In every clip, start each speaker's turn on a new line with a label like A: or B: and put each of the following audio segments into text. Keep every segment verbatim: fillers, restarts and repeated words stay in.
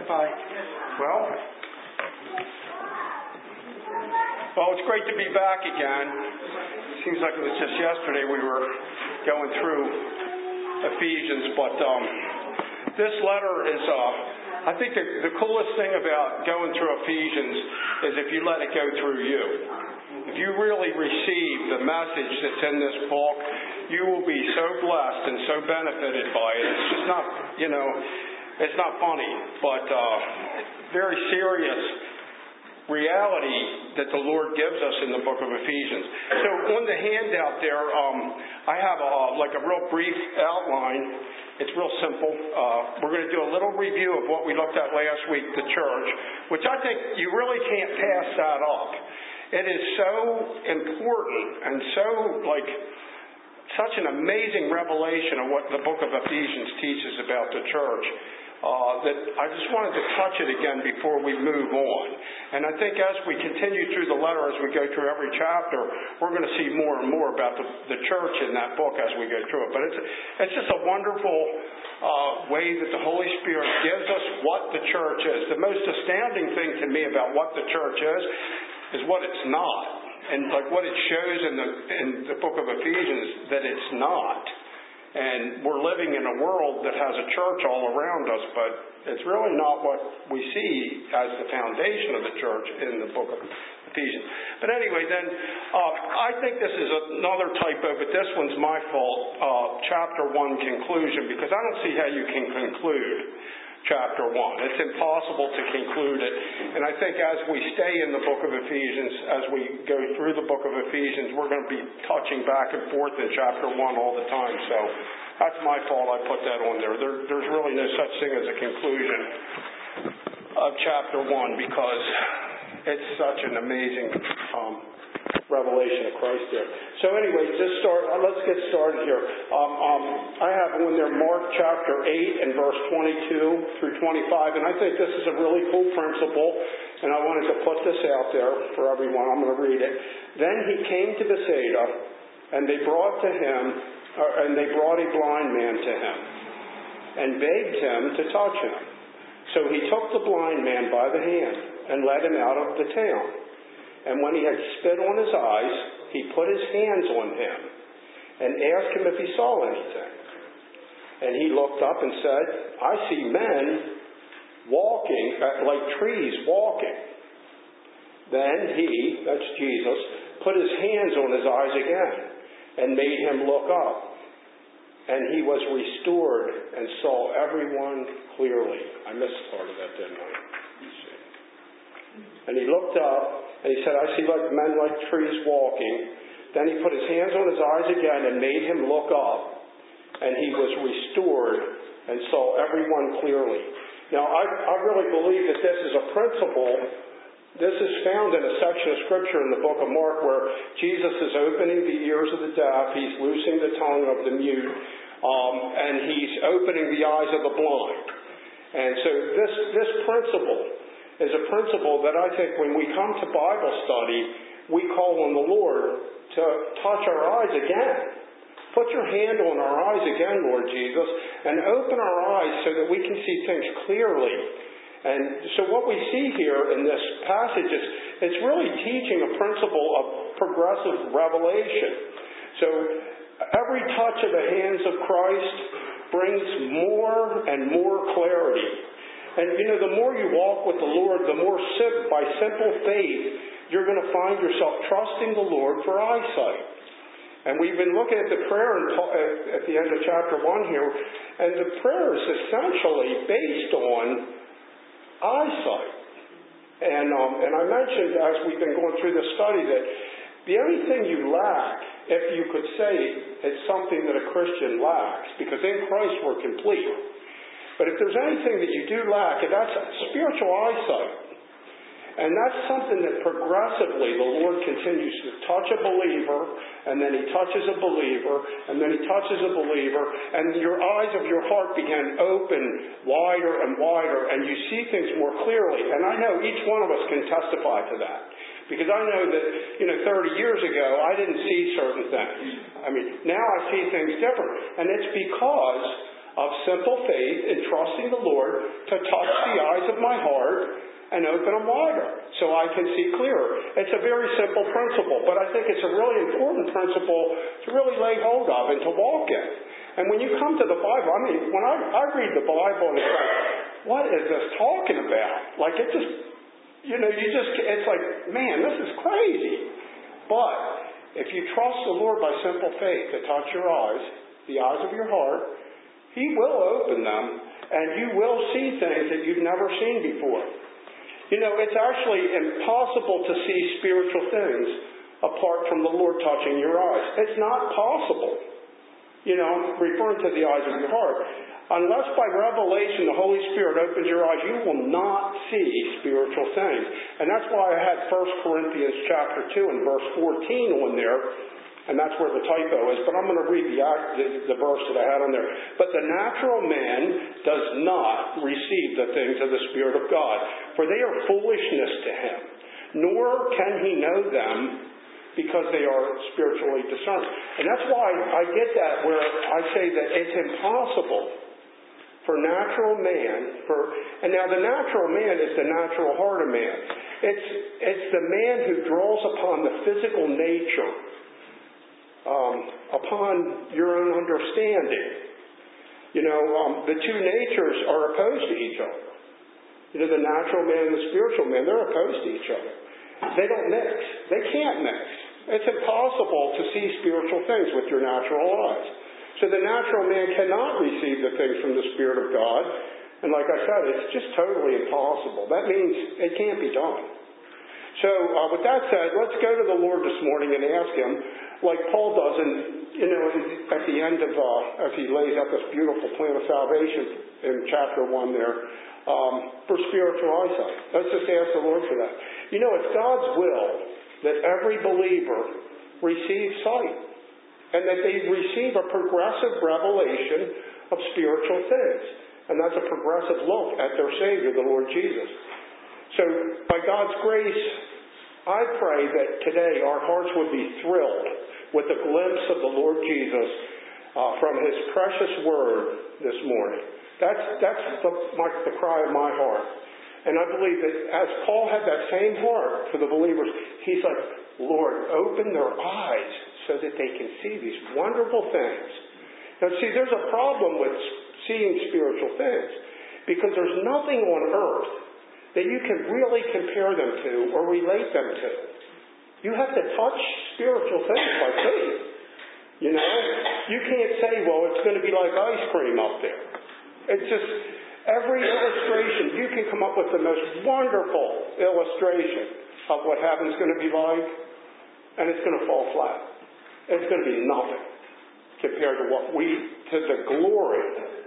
A: Goodbye. Well, well, it's great to be back again. Seems like it was just yesterday we were going through Ephesians, but um, this letter is, uh, I think the, the coolest thing about going through Ephesians is if you let it go through you. If you really receive the message that's in this book, you will be so blessed and so benefited by it. It's just not, you know, it's not funny, but uh, very serious reality that the Lord gives us in the book of Ephesians. So on the handout there, um, I have a, like a real brief outline. It's real simple. Uh, we're going to do a little review of what we looked at last week, the church, which I think you really can't pass that up. It is so important and so like such an amazing revelation of what the book of Ephesians teaches about the church. Uh, that I just wanted to touch it again before we move on. And I think as we continue through the letter, as we go through every chapter, we're going to see more and more about the, the church in that book as we go through it. But it's, it's just a wonderful uh, way that the Holy Spirit gives us what the church is. The most astounding thing to me about what the church is, is what it's not. And like what it shows in the, in the book of Ephesians, that it's not. And we're living in a world that has a church all around us, but it's really not what we see as the foundation of the church in the book of Ephesians. But anyway, then, uh, I think this is another typo, but this one's my fault, uh, chapter one conclusion, because I don't see how you can conclude chapter one. It's impossible to conclude it. And I think as we stay in the book of Ephesians, as we go through the book of Ephesians, we're going to be touching back and forth in chapter one all the time. So that's my fault I put that on there. there there's really no such thing as a conclusion of chapter one because it's such an amazing um, revelation of Christ there. So anyway, just start. Uh, let's get started here. Um, um, I have on there Mark chapter eight and verse twenty-two through twenty-five, and I think this is a really cool principle, and I wanted to put this out there for everyone. I'm going to read it. Then he came to Bethsaida, and they brought to him, or, and they brought a blind man to him, and begged him to touch him. So he took the blind man by the hand and led him out of the town. And when he had spit on his eyes, he put his hands on him and asked him if he saw anything. And he looked up and said, I see men walking, like trees walking. Then he, that's Jesus, put his hands on his eyes again and made him look up. And he was restored and saw everyone clearly. I missed part of that, didn't I? Let's see. And he looked up, and he said, I see like men like trees walking. Then he put his hands on his eyes again and made him look up. And he was restored and saw everyone clearly. Now, I, I really believe that this is a principle. This is found in a section of Scripture in the book of Mark where Jesus is opening the ears of the deaf. He's loosing the tongue of the mute. Um, and he's opening the eyes of the blind. And so this, this principle is a principle that I think when we come to Bible study, we call on the Lord to touch our eyes again. Put your hand on our eyes again, Lord Jesus, and open our eyes so that we can see things clearly. And so what we see here in this passage is it's really teaching a principle of progressive revelation. So every touch of the hands of Christ brings more and more clarity. And, you know, the more you walk with the Lord, the more sim- by simple faith, you're going to find yourself trusting the Lord for eyesight. And we've been looking at the prayer in, at the end of chapter one here, and the prayer is essentially based on eyesight. And, um, and I mentioned as we've been going through the study that the only thing you lack, if you could say it's something that a Christian lacks, because in Christ we're complete. But if there's anything that you do lack, that's spiritual eyesight. And that's something that progressively the Lord continues to touch a believer, and then He touches a believer, and then He touches a believer, and your eyes of your heart begin open wider and wider, and you see things more clearly. And I know each one of us can testify to that. Because I know that, you know, thirty years ago, I didn't see certain things. I mean, now I see things different. And it's because of simple faith in trusting the Lord to touch the eyes of my heart and open them wider so I can see clearer. It's a very simple principle, but I think it's a really important principle to really lay hold of and to walk in. And when you come to the Bible, I mean, when I, I read the Bible and it's like, what is this talking about? Like it just, you know, you just, it's like, man, this is crazy. But if you trust the Lord by simple faith to touch your eyes, the eyes of your heart, He will open them and you will see things that you've never seen before. You know, it's actually impossible to see spiritual things apart from the Lord touching your eyes. It's not possible. You know, I'm referring to the eyes of your heart. Unless by revelation the Holy Spirit opens your eyes, you will not see spiritual things. And that's why I had First Corinthians chapter two and verse fourteen on there. And that's where the typo is. But I'm going to read the, the, the verse that I had on there. But the natural man does not receive the things of the Spirit of God, for they are foolishness to him. Nor can he know them, because they are spiritually discerned. And that's why I get that where I say that it's impossible for natural man, for and now the natural man is the natural heart of man. It's it's the man who draws upon the physical nature, um, upon your own understanding. You know, um, the two natures are opposed to each other. You know, the natural man and the spiritual man, they're opposed to each other. They don't mix. They can't mix. It's impossible to see spiritual things with your natural eyes. So the natural man cannot receive the things from the Spirit of God. And like I said, it's just totally impossible. That means it can't be done. So uh, with that said, let's go to the Lord this morning and ask Him, like Paul does in, you know, at the end of, uh, as he lays out this beautiful plan of salvation in chapter one there, um, for spiritual eyesight. Let's just ask the Lord for that. You know, it's God's will that every believer receive sight and that they receive a progressive revelation of spiritual things. And that's a progressive look at their Savior, the Lord Jesus. So, by God's grace, I pray that today our hearts would be thrilled with a glimpse of the Lord Jesus uh, from His precious Word this morning. That's, that's the, my, the cry of my heart. And I believe that as Paul had that same heart for the believers, he's like, Lord, open their eyes so that they can see these wonderful things. Now, see, there's a problem with seeing spiritual things because there's nothing on earth that you can really compare them to or relate them to. You have to touch spiritual things by faith. You know, you can't say, well, it's going to be like ice cream up there. It's just every illustration, you can come up with the most wonderful illustration of what heaven's going to be like, and it's going to fall flat. It's going to be nothing compared to what we, to the glory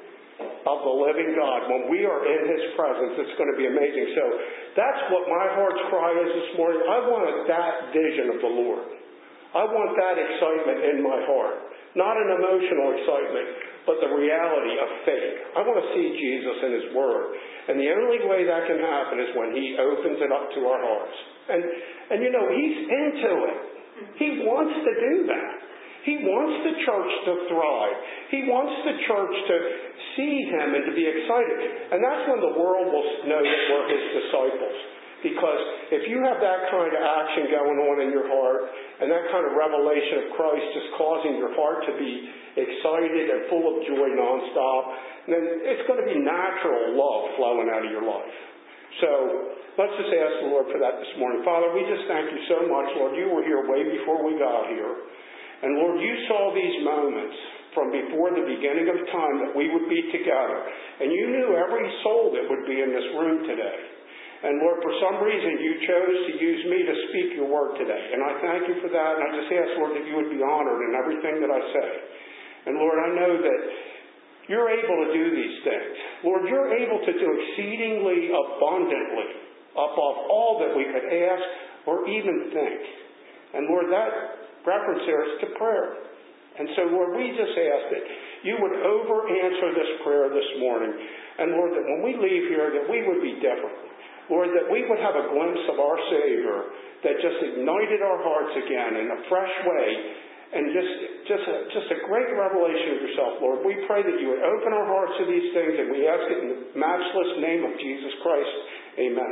A: of the living God. When we are in His presence, it's going to be amazing. So that's what my heart's cry is this morning. I want that vision of the Lord. I want that excitement in my heart. Not an emotional excitement, but the reality of faith. I want to see Jesus in His Word. And the only way that can happen is when He opens it up to our hearts. And, and you know, He's into it. He wants to do that. He wants the church to thrive. He wants the church to see Him and to be excited. And that's when the world will know that we're His disciples. Because if you have that kind of action going on in your heart and that kind of revelation of Christ just causing your heart to be excited and full of joy nonstop, then it's going to be natural love flowing out of your life. So let's just ask the Lord for that this morning. Father, we just thank You so much, Lord. You were here way before we got here. And Lord, You saw these moments from before the beginning of time that we would be together. And You knew every soul that would be in this room today. And Lord, for some reason You chose to use me to speak Your word today. And I thank You for that. And I just ask, Lord, that You would be honored in everything that I say. And Lord, I know that You're able to do these things. Lord, You're able to do exceedingly abundantly above all that we could ask or even think. And Lord, that reference there is to prayer. And so, Lord, we just ask that You would over-answer this prayer this morning. And Lord, that when we leave here, that we would be different. Lord, that we would have a glimpse of our Savior that just ignited our hearts again in a fresh way. and just just a, just a great revelation of yourself, Lord. We pray that you would open our hearts to these things, and we ask it in the matchless name of Jesus Christ. Amen.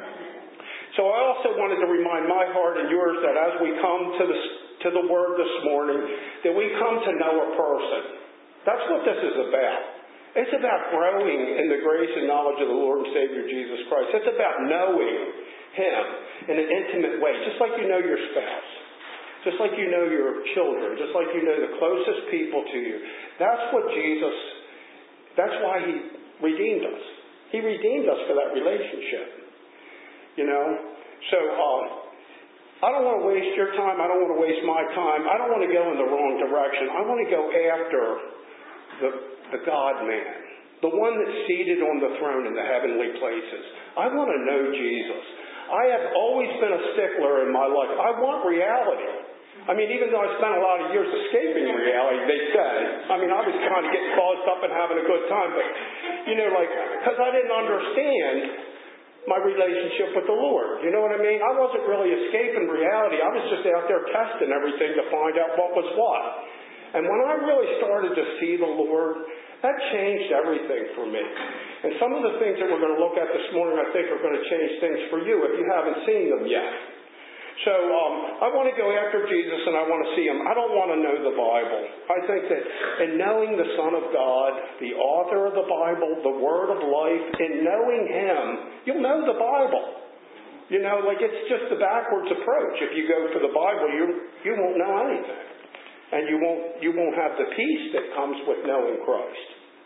A: So I also wanted to remind my heart and yours that as we come to the, to the Word this morning, that we come to know a person. That's what this is about. It's about growing in the grace and knowledge of the Lord and Savior Jesus Christ. It's about knowing Him in an intimate way, just like you know your spouse, just like you know your children, just like you know the closest people to you. That's what Jesus, that's why He redeemed us. He redeemed us for that relationship. You know? So, um, I don't want to waste your time. I don't want to waste my time. I don't want to go in the wrong direction. I want to go after the the God-man, the one that's seated on the throne in the heavenly places. I want to know Jesus. I have always been a stickler in my life. I want reality. I mean, even though I spent a lot of years escaping reality, they say. I mean, I was kind of getting buzzed up and having a good time, but, you know, like, because I didn't understand my relationship with the Lord. You know what I mean? I wasn't really escaping reality. I was just out there testing everything to find out what was what. And when I really started to see the Lord, that changed everything for me. And some of the things that we're going to look at this morning, I think, are going to change things for you if you haven't seen them yet. So um, I want to go after Jesus and I want to see Him. I don't want to know the Bible. I think that in knowing the Son of God, the author of the Bible, the Word of life, in knowing Him, you'll know the Bible. You know, like it's just the backwards approach. If you go for the Bible, you you won't know anything. And you won't you won't have the peace that comes with knowing Christ.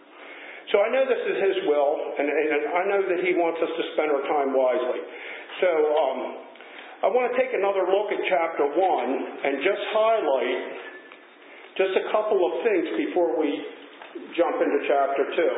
A: So I know this is His will, and, and I know that He wants us to spend our time wisely. So um, I want to take another look at chapter one and just highlight just a couple of things before we jump into chapter two.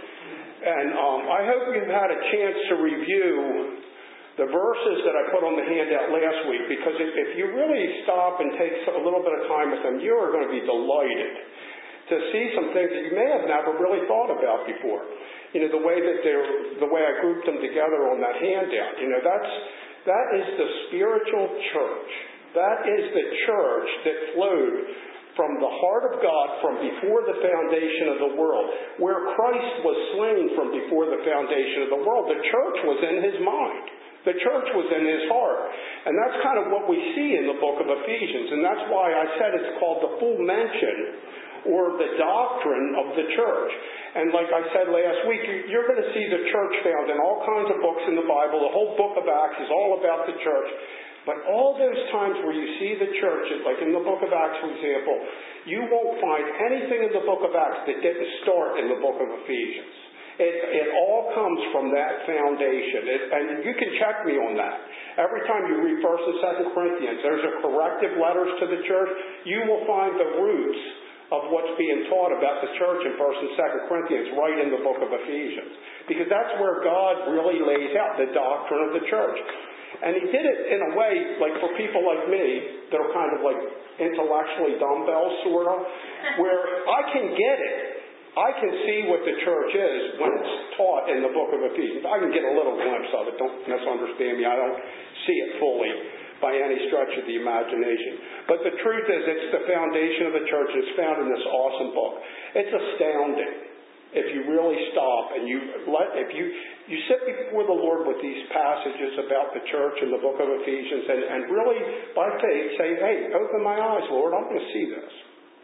A: And um, I hope you've had a chance to review the verses that I put on the handout last week, because if, if you really stop and take a little bit of time with them, you are going to be delighted to see some things that you may have never really thought about before. You know, the way that they're, the way I grouped them together on that handout. You know, that's that is the spiritual church. That is the church that flowed from the heart of God from before the foundation of the world, where Christ was slain from before the foundation of the world. The church was in His mind. The church was in His heart. And that's kind of what we see in the book of Ephesians. And that's why I said it's called the full mention or the doctrine of the church. And like I said last week, you're going to see the church found in all kinds of books in the Bible. The whole book of Acts is all about the church. But all those times where you see the church, like in the book of Acts, for example, you won't find anything in the book of Acts that didn't start in the book of Ephesians. It, it all comes from that foundation. It, and you can check me on that. Every time you read First and Second Corinthians, there's a corrective letters to the church. You will find the roots of what's being taught about the church in First and Second Corinthians right in the book of Ephesians. Because that's where God really lays out the doctrine of the church. And He did it in a way, like for people like me, that are kind of like intellectually dumbbells, sort of, where I can get it. I can see what the church is when it's taught in the book of Ephesians. I can get a little glimpse of it. Don't misunderstand me. I don't see it fully by any stretch of the imagination. But the truth is, it's the foundation of the church. It's found in this awesome book. It's astounding if you really stop and you let, if you, you sit before the Lord with these passages about the church in the book of Ephesians and, and really, by faith, say, hey, open my eyes, Lord. I'm going to see this.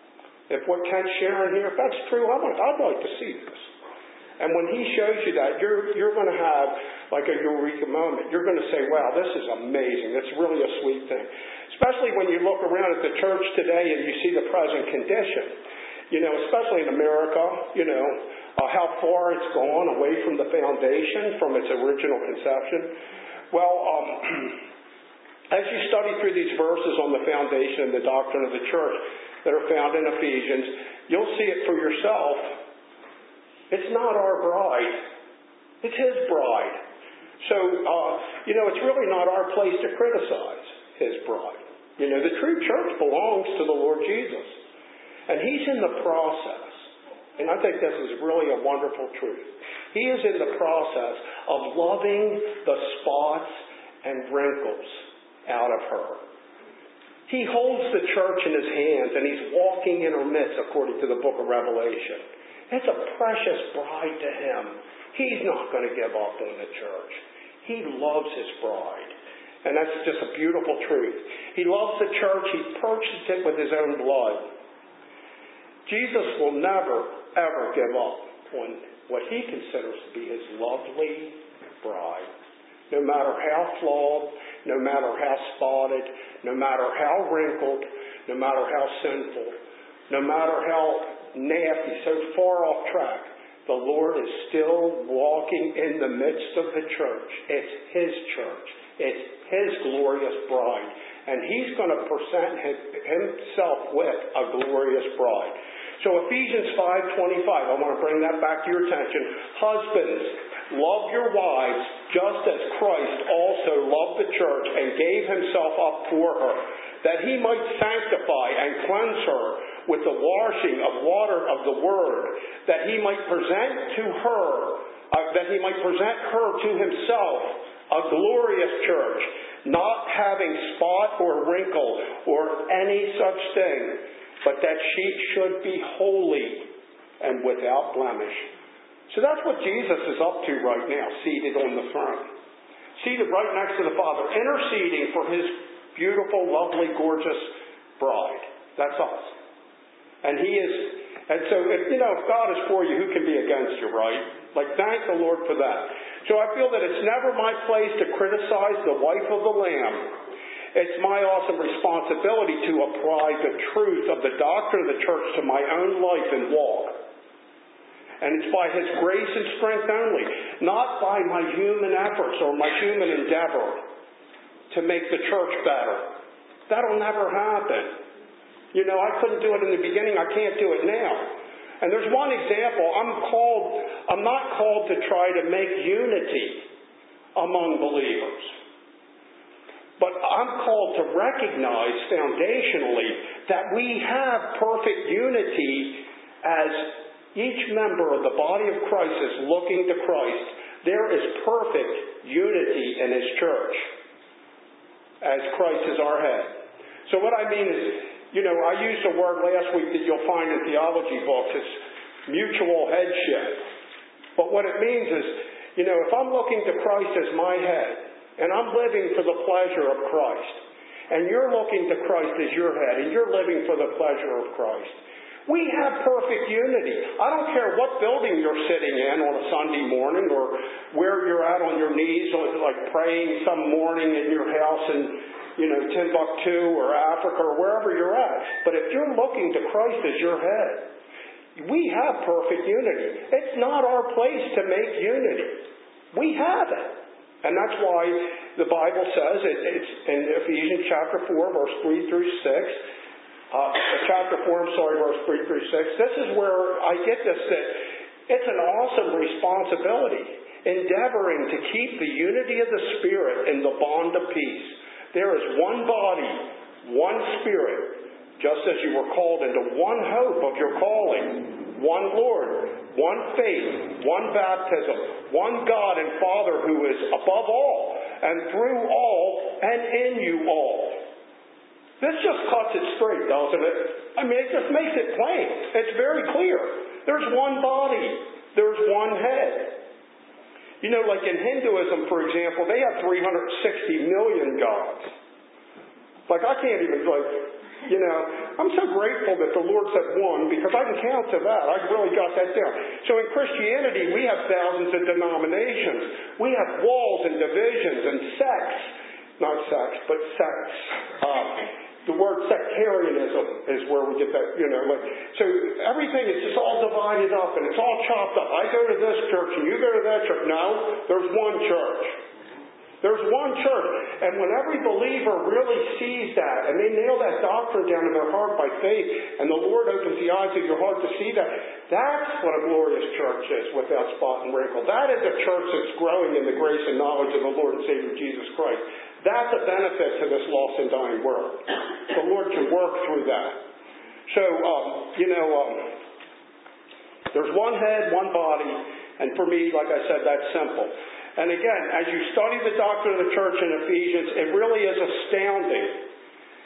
A: If what Kent's sharing here, if that's true, I'd like, I'd like to see this. And when He shows you that, you're you're going to have like a eureka moment. You're going to say, wow, this is amazing. It's really a sweet thing. Especially when you look around at the church today and you see the present condition. You know, especially in America, you know, uh, how far it's gone away from the foundation, from its original conception. Well, um, as you study through these verses on the foundation and the doctrine of the church that are found in Ephesians, you'll see it for yourself. It's not our bride. It's His bride. So, uh, you know, it's really not our place to criticize His bride. You know, the true church belongs to the Lord Jesus. And He's in the process. And I think this is really a wonderful truth. He is in the process of loving the spots and wrinkles out of her.
B: He holds the church in his hands, and he's walking in her midst, according to the book of Revelation. It's a precious bride to him. He's not going to give up on the church. He loves his bride. And that's just a beautiful truth. He loves the church. He purchased it with his own blood. Jesus will never, ever give up on what he considers to be his lovely bride. No matter how flawed, no matter how spotted, no matter how wrinkled, no matter how sinful, no matter how nasty, so far off track, the Lord is still walking in the midst of the church. It's his church. It's his glorious bride. And he's going to present himself with a glorious bride. So Ephesians five twenty-five, I want to bring that back to your attention. Husbands, love your wives just as Christ also loved the church and gave himself up for her, that he might sanctify and cleanse her with the washing of water of the word, that he might present to her, uh, that he might present her to himself, a glorious church, not having spot or wrinkle or any such thing, but that she should be holy and without blemish. So that's what Jesus is up to right now, seated on the throne. Seated right next to the Father, interceding for his beautiful, lovely, gorgeous bride. That's us. And he is, and so, if, you know, if God is for you, who can be against you, right? Like, thank the Lord for that. So I feel that it's never my place to criticize the wife of the Lamb. It's my awesome responsibility to apply the truth of the doctrine of the church to my own life and walk. And it's by his grace and strength only, not by my human efforts or my human endeavor to make the church better. That'll never happen. You know, I couldn't do it in the beginning. I can't do it now. And there's one example. I'm called, I'm not called to try to make unity among believers. But I'm called to recognize foundationally that we have perfect unity as each member of the body of Christ is looking to Christ. There is perfect unity in his church as Christ is our head. So what I mean is, you know, I used a word last week that you'll find in theology books. It's mutual headship. But what it means is, you know, if I'm looking to Christ as my head, and I'm living for the pleasure of Christ, and you're looking to Christ as your head, and you're living for the pleasure of Christ, we have perfect unity. I don't care what building you're sitting in on a Sunday morning, or where you're at on your knees, or like praying some morning in your house in, you know, Timbuktu or Africa or wherever you're at. But if you're looking to Christ as your head, we have perfect unity. It's not our place to make unity. We have it. And that's why the Bible says, it, it's in Ephesians chapter four, verse three through six, uh, chapter four, I'm sorry, verse three through six, this is where I get this, that it's an awesome responsibility, endeavoring to keep the unity of the Spirit in the bond of peace. There is one body, one Spirit, just as you were called into one hope of your calling, one Lord, one faith, one baptism, one God and Father who is above all, and through all, and in you all. This just cuts it straight, doesn't it? I mean, it just makes it plain. It's very clear. There's one body. There's one head. You know, like in Hinduism, for example, they have three hundred sixty million gods. Like, I can't even, like, you know, I'm so grateful that the Lord said one, because I can count to that. I really got that down. So in Christianity, we have thousands of denominations. We have walls and divisions and sects. Not sects, but sects. Um, the word sectarianism is where we get that, you know. Like, so everything is just all divided up and it's all chopped up. I go to this church and you go to that church. No, there's one church. There's one church. And when every believer really sees that and they nail that doctrine down in their heart by faith, and the Lord opens the eyes of your heart to see that, that's what a glorious church is, without spot and wrinkle. That is a church that's growing in the grace and knowledge of the Lord and Savior Jesus Christ. That's a benefit to this lost and dying world. The Lord can work through that. So, um, you know, um, there's one head, one body, and for me, like I said, that's simple. And again, as you study the doctrine of the church in Ephesians, it really is astounding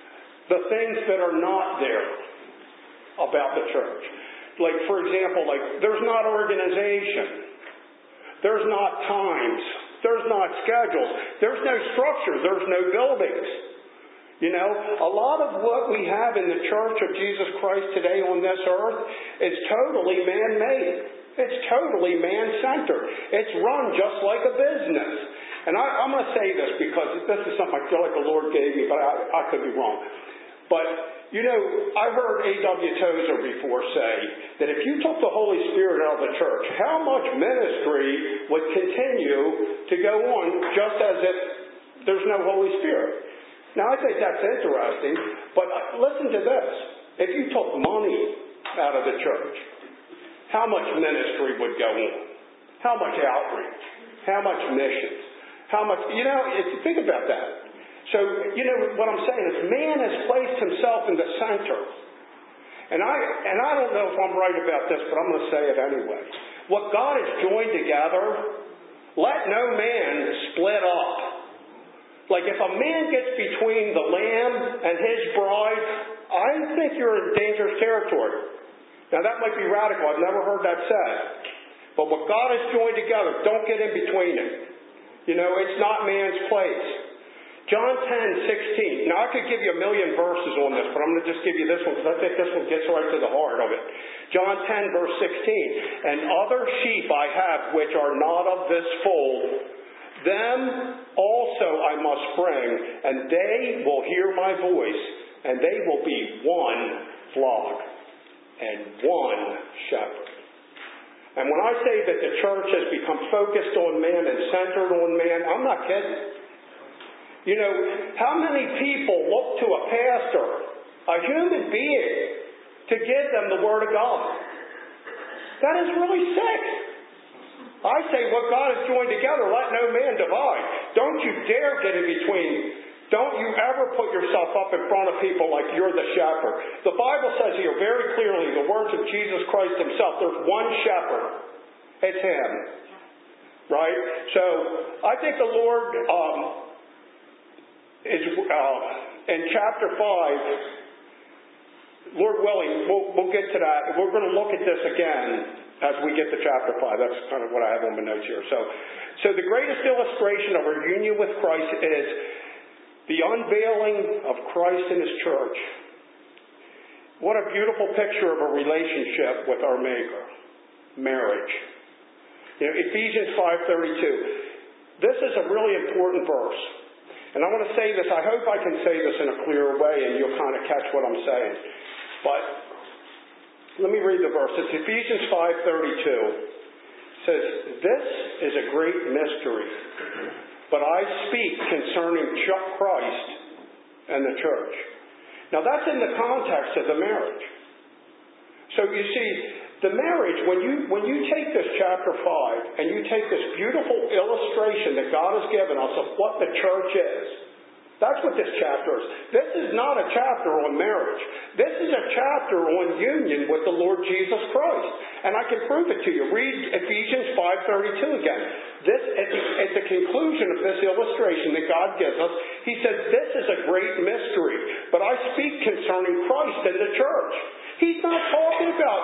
B: the things that are not there about the church. Like, for example, like there's not organization. There's not times. There's not schedules. There's no structure. There's no buildings. You know, a lot of what we have in the Church of Jesus Christ today on this earth is totally man-made. It's totally man-centered. It's run just like a business. And I, I'm going to say this because this is something I feel like the Lord gave me, but I, I could be wrong. But, you know, I heard A W Tozer before say that if you took the Holy Spirit out of the church, how much ministry would continue to go on just as if there's no Holy Spirit? Now, I think that's interesting, but listen to this. If you took money out of the church, how much ministry would go on? How much outreach? How much missions? How much, you know, if you think about that. So, you know, what I'm saying is man has placed himself in the center. And I, and I don't know if I'm right about this, but I'm going to say it anyway. What God has joined together, let no man split up. Like if a man gets between the Lamb and his bride, I think you're in dangerous territory. Now that might be radical. I've never heard that said. But what God has joined together, don't get in between it. You know, it's not man's place. John ten sixteen. Now I could give you a million verses on this, but I'm going to just give you this one because I think this one gets right to the heart of it. John ten verse sixteen. And other sheep I have which are not of this fold, them also I must bring, and they will hear my voice, and they will be one flock and one shepherd. And when I say that the church has become focused on man and centered on man, I'm not kidding. You know, how many people look to a pastor, a human being, to give them the Word of God? That is really sick. I say what God has joined together, let no man divide. Don't you dare get in between. Don't you ever put yourself up in front of people like you're the shepherd. The Bible says here very clearly, the words of Jesus Christ himself, there's one shepherd. It's him. Right? So, I think the Lord um, is, uh, in chapter five, Lord willing, we'll, we'll get to that. We're going to look at this again as we get to chapter five. That's kind of what I have on my notes here. So, so the greatest illustration of our union with Christ is the unveiling of Christ in his church. What a beautiful picture of a relationship with our Maker. Marriage. You know, Ephesians five thirty-two. This is a really important verse. And I want to say this, I hope I can say this in a clear way and you'll kind of catch what I'm saying. But let me read the verse. It's Ephesians five thirty-two. It says, this is a great mystery, but I speak concerning Christ and the church. Now that's in the context of the marriage. So you see, the marriage, when you when you take this chapter five and you take this beautiful illustration that God has given us of what the church is, that's what this chapter is. This is not a chapter on marriage. This is a chapter on union with the Lord Jesus Christ. And I can prove it to you. Read Ephesians five thirty-two again. This, at the, at the conclusion of this illustration that God gives us, he says, this is a great mystery, but I speak concerning Christ and the church. He's not talking about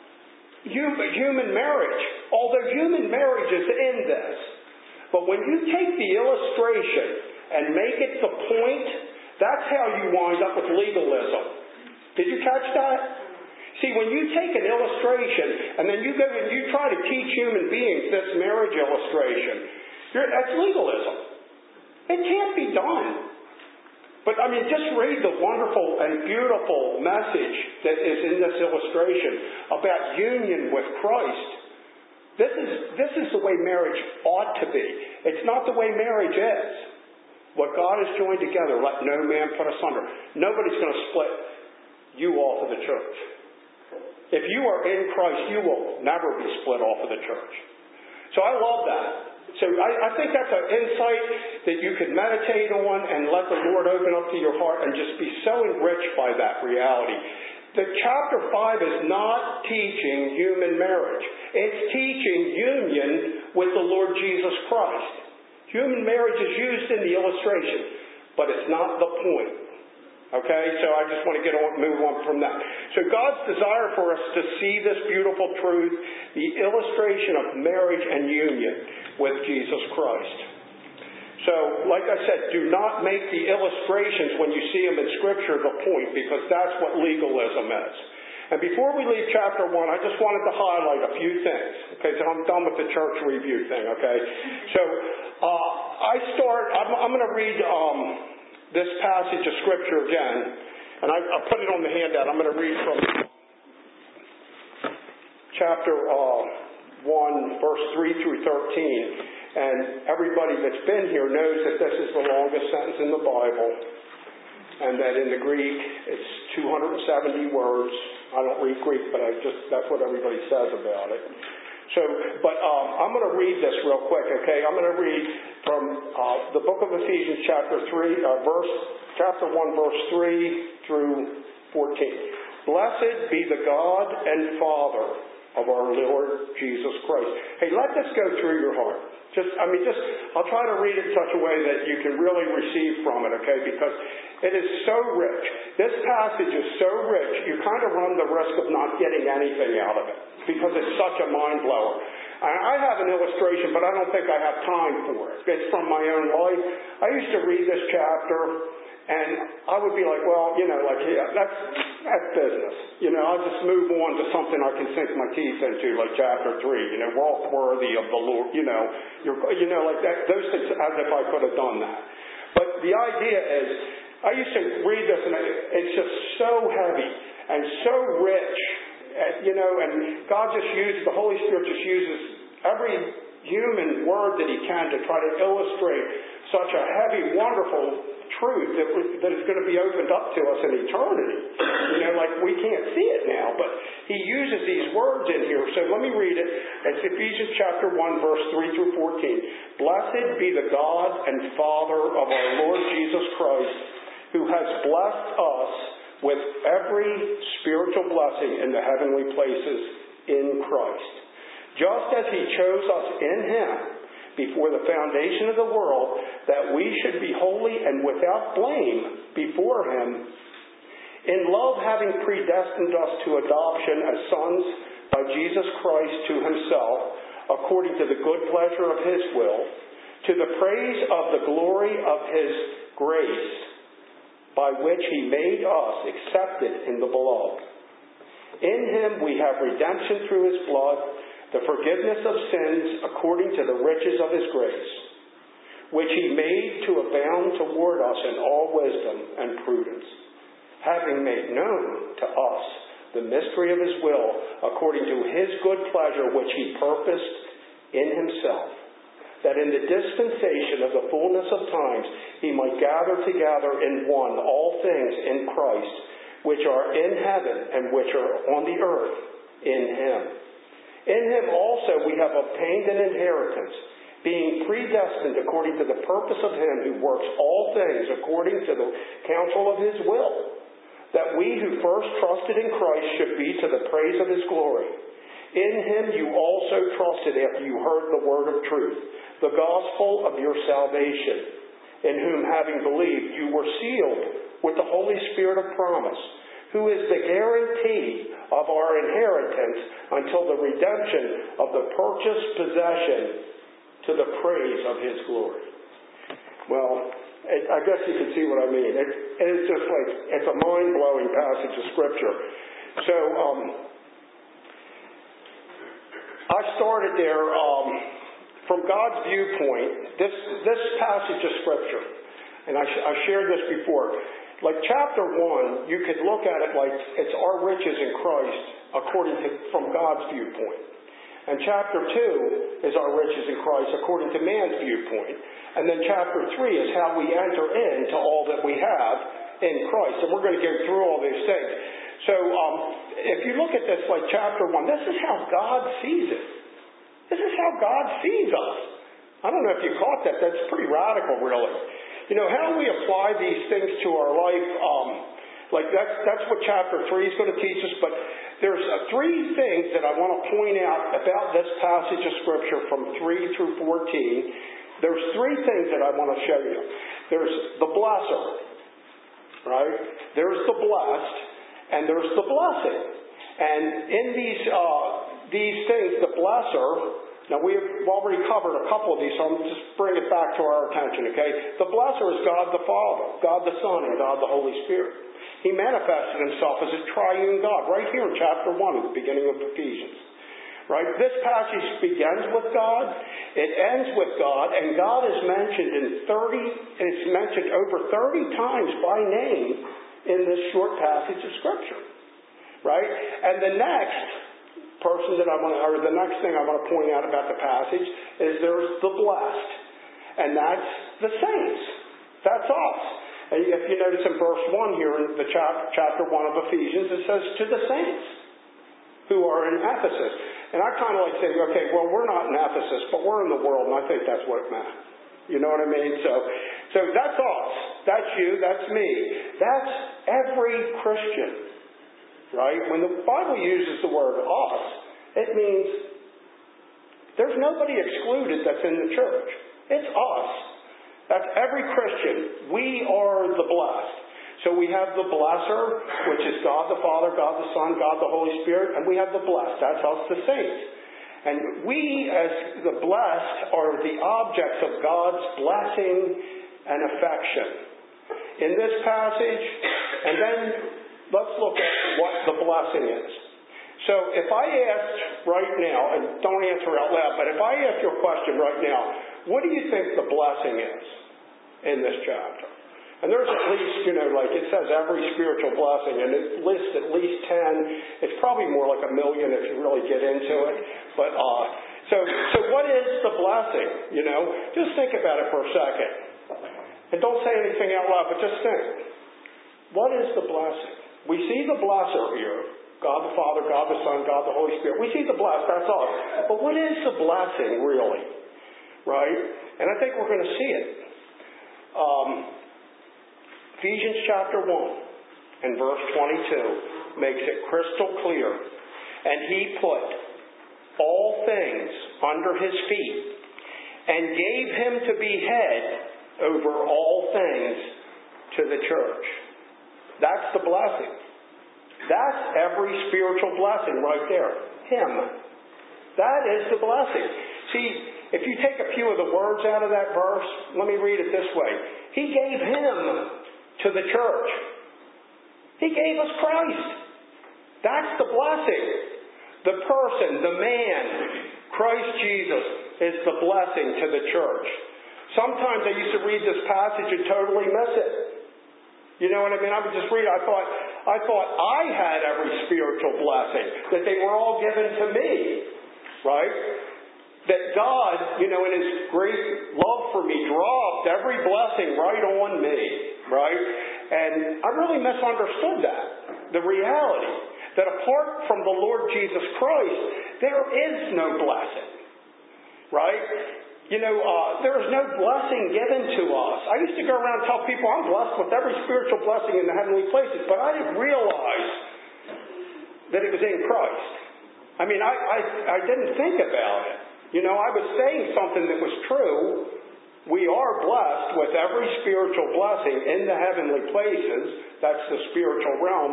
B: human marriage, although human marriage is in this. But when you take the illustration and make it the point, that's how you wind up with legalism. Did you catch that? See, when you take an illustration and then you go and you try to teach human beings this marriage illustration, you're, that's legalism. It can't be done. But, I mean, just read the wonderful and beautiful message that is in this illustration about union with Christ. This is, this is the way marriage ought to be. It's not the way marriage is. What God has joined together, let no man put asunder. Nobody's going to split you off of the church. If you are in Christ, you will never be split off of the church. So I love that. So I, I think that's an insight that you could meditate on and let the Lord open up to your heart and just be so enriched by that reality. The chapter five is not teaching human marriage. It's teaching union with the Lord Jesus Christ. Human marriage is used in the illustration, but it's not the point. Okay, so I just want to get on, move on from that. So God's desire for us to see this beautiful truth, the illustration of marriage and union with Jesus Christ. So, like I said, do not make the illustrations when you see them in Scripture the point, because that's what legalism is. And before we leave chapter one, I just wanted to highlight a few things. Okay, so I'm done with the church review thing, okay? So, uh, I start, I'm, I'm going to read um, this passage of Scripture again, and I, I put it on the handout. I'm going to read from chapter uh, one, verse three through thirteen. And everybody that's been here knows that this is the longest sentence in the Bible, and that in the Greek it's two hundred seventy words. I don't read Greek, but I just that's what everybody says about it. So, but um, I'm going to read this real quick, okay? I'm going to read from uh, the book of Ephesians, chapter three, uh, verse, chapter one, verse three through fourteen. Blessed be the God and Father of our Lord Jesus Christ. Hey, let this go through your heart. Just, I mean, just, I'll try to read it in such a way that you can really receive from it, okay? Because it is so rich. This passage is so rich, you kind of run the risk of not getting anything out of it, because it's such a mind blower. I have an illustration, but I don't think I have time for it. It's from my own life. I used to read this chapter, and I would be like, well, you know, like, yeah, that's that's business. You know, I'll just move on to something I can sink my teeth into, like chapter three. You know, walk worthy of the Lord. You know, you're, you know, like that. Those things, as if I could have done that. But the idea is, I used to read this, and it's just so heavy and so rich. You know, and God just uses, the Holy Spirit just uses every human word that He can to try to illustrate such a heavy, wonderful truth that, that is going to be opened up to us in eternity. You know, like we can't see it now, but He uses these words in here. So let me read it. It's Ephesians chapter one, verse three through fourteen. Blessed be the God and Father of our Lord Jesus Christ, who has blessed us with every spiritual blessing in the heavenly places in Christ, just as He chose us in Him before the foundation of the world, that we should be holy and without blame before Him, in love having predestined us to adoption as sons by Jesus Christ to Himself, according to the good pleasure of His will, to the praise of the glory of His grace, by which He made us accepted in the Beloved. In Him we have redemption through His blood, the forgiveness of sins according to the riches of His grace, which He made to abound toward us in all wisdom and prudence, having made known to us the mystery of His will, according to His good pleasure, which He purposed in Himself, that in the dispensation of the fullness of times He might gather together in one all things in Christ, which are in heaven and which are on the earth in Him. In Him also we have obtained an inheritance, being predestined according to the purpose of Him who works all things according to the counsel of His will, that we who first trusted in Christ should be to the praise of His glory. In Him you also trusted after you heard the word of truth, the gospel of your salvation, in whom having believed you were sealed with the Holy Spirit of promise, who is the guarantee of our inheritance until the redemption of the purchased possession, to the praise of His glory. Well, it, I guess you can see what I mean. It, it's just like, it's a mind-blowing passage of Scripture. So, um, I started there, um, from God's viewpoint, this, this passage of Scripture, and I, I shared this before, like chapter one, you could look at it like it's our riches in Christ according to, from God's viewpoint. And chapter two is our riches in Christ according to man's viewpoint. And then chapter three is how we enter into all that we have in Christ. And we're going to go through all these things. So um, if you look at this like chapter one, this is how God sees it. This is how God sees us. I don't know if you caught that. That's pretty radical, really. You know, how do we apply these things to our life? Um, like that's, that's what chapter three is going to teach us. But there's uh, three things that I want to point out about this passage of Scripture from three through fourteen. There's three things that I want to show you. There's the blesser. right? There's the blessed, and there's the blessing. And in these uh, these things, the blesser, now we've already covered a couple of these, so I'm just bring it back to our attention, okay? The blesser is God the Father, God the Son, and God the Holy Spirit. He manifested himself as a triune God right here in chapter one at the beginning of Ephesians. Right? This passage begins with God, it ends with God, and God is mentioned in thirty, it's mentioned over thirty times by name in this short passage of Scripture. Right? And the next person that I want to, or the next thing I want to point out about the passage is there's the blessed. And that's the saints. That's us. And if you notice in verse one here in the chapter, chapter one of Ephesians, it says, to the saints who are in Ephesus. And I kind of like saying, okay, well, we're not in Ephesus, but we're in the world, and I think that's what it meant. You know what I mean? So, so that's us. That's you. That's me. That's every Christian. Right? When the Bible uses the word us, it means there's nobody excluded that's in the church. It's us. That's every Christian. We are the blessed. So we have the blesser, which is God the Father, God the Son, God the Holy Spirit, and we have the blessed. That's us, the saints. And we, as the blessed, are the objects of God's blessing and affection. In this passage, and then let's look at what the blessing is. So if I asked right now, and don't answer out loud, but if I ask you a question right now, what do you think the blessing is in this chapter? And there's at least, you know, like it says every spiritual blessing, and it lists at least ten. It's probably more like a million if you really get into it. But uh, so, so what is the blessing? You know, just think about it for a second, and don't say anything out loud, but just think. What is the blessing? We see the blesser here: God the Father, God the Son, God the Holy Spirit. We see the blessed. That's all. But what is the blessing really? Right? And I think we're going to see it. Um, Ephesians chapter one and verse twenty-two makes it crystal clear. And he put all things under his feet and gave him to be head over all things to the church. That's the blessing. That's every spiritual blessing right there. Him. That is the blessing. See, if you take a few of the words out of that verse, let me read it this way. He gave him to the church. He gave us Christ. That's the blessing. The person, the man, Christ Jesus, is the blessing to the church. Sometimes I used to read this passage and totally miss it. You know what I mean? I would just read it. I thought, I thought I had every spiritual blessing, that they were all given to me. Right? That God, you know, in His great love for me, dropped every blessing right on me, right? And I really misunderstood that. The reality that apart from the Lord Jesus Christ, there is no blessing, right? You know, uh, there is no blessing given to us. I used to go around and tell people I'm blessed with every spiritual blessing in the heavenly places, but I didn't realize that it was in Christ. I mean, I, I, I didn't think about it. You know, I was saying something that was true. We are blessed with every spiritual blessing in the heavenly places. That's the spiritual realm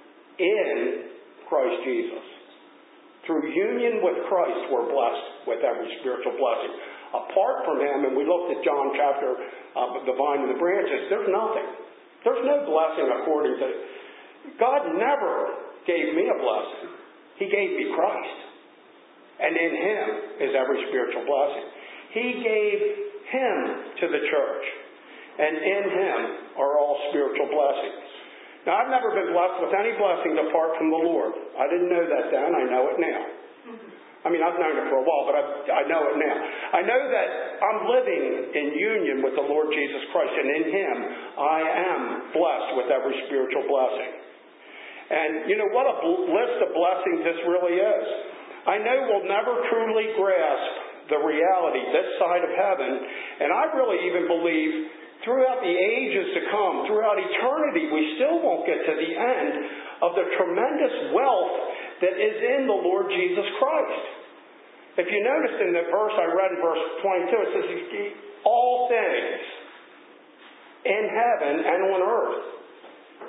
B: in Christ Jesus. Through union with Christ, we're blessed with every spiritual blessing. Apart from Him, and we looked at John chapter, uh, the vine and the branches, there's nothing. There's no blessing according to... God never gave me a blessing. He gave me Christ. And in Him is every spiritual blessing. He gave Him to the church. And in Him are all spiritual blessings. Now, I've never been blessed with any blessing apart from the Lord. I didn't know that then. I know it now. I mean, I've known it for a while, but I, I know it now. I know that I'm living in union with the Lord Jesus Christ. And in Him, I am blessed with every spiritual blessing. And, you know, what a list of blessings this really is. I know we'll never truly grasp the reality this side of heaven, and I really even believe throughout the ages to come, throughout eternity, we still won't get to the end of the tremendous wealth that is in the Lord Jesus Christ. If you notice in the verse I read in verse twenty-two, it says, all things in heaven and on earth.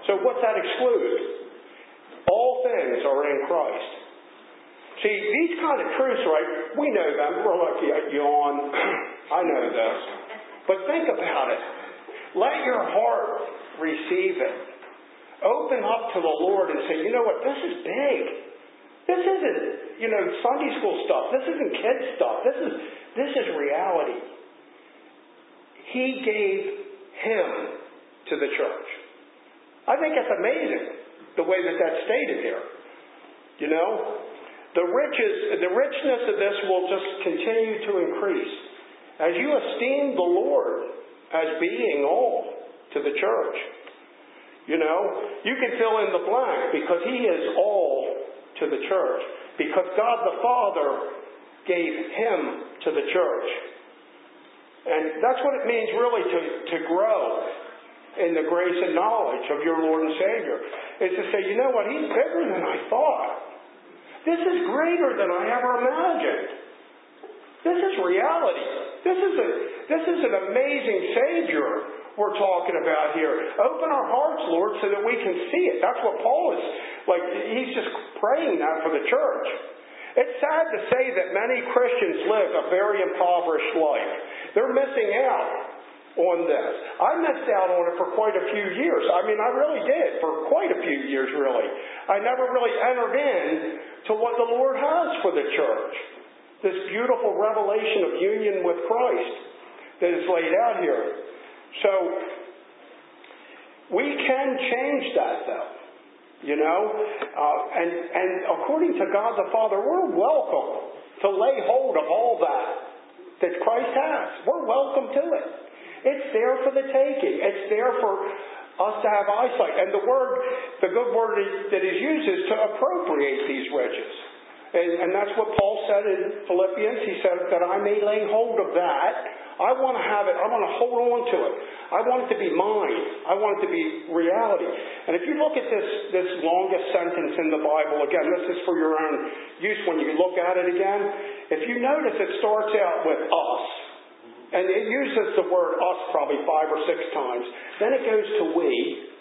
B: So what's that exclude? All things are in Christ. See, these kind of truths, right, we know them. We're like, yeah, yawn. I know this. But think about it. Let your heart receive it. Open up to the Lord and say, you know what, this is big. This isn't, you know, Sunday school stuff. This isn't kids stuff. This is, this is reality. He gave Him to the church. I think that's amazing, the way that that's stated here. You know, the riches, the richness of this will just continue to increase as you esteem the Lord as being all to the church. You know, you can fill in the blank because He is all to the church. Because God the Father gave Him to the church. And that's what it means really to, to grow in the grace and knowledge of your Lord and Savior. Is to say, you know what, He's bigger than I thought. This is greater than I ever imagined. This is reality. This is a this is an amazing Savior we're talking about here. Open our hearts, Lord, so that we can see it. That's what Paul is like. He's just praying that for the church. It's sad to say that many Christians live a very impoverished life. They're missing out on this. I missed out on it for quite a few years. I mean, I really did, for quite a few years, really. I never really entered in to what the Lord has for the church. This beautiful revelation of union with Christ that is laid out here. So, we can change that, though. You know? Uh, and, and according to God the Father, we're welcome to lay hold of all that that Christ has. We're welcome to it. It's there for the taking. It's there for us to have eyesight. And the word, the good word that is used is to appropriate these riches. And, and that's what Paul said in Philippians. He said that I may lay hold of that. I want to have it. I want to hold on to it. I want it to be mine. I want it to be reality. And if you look at this, this longest sentence in the Bible, again, this is for your own use when you look at it again. If you notice, it starts out with us. And it uses the word us probably five or six times. Then it goes to we.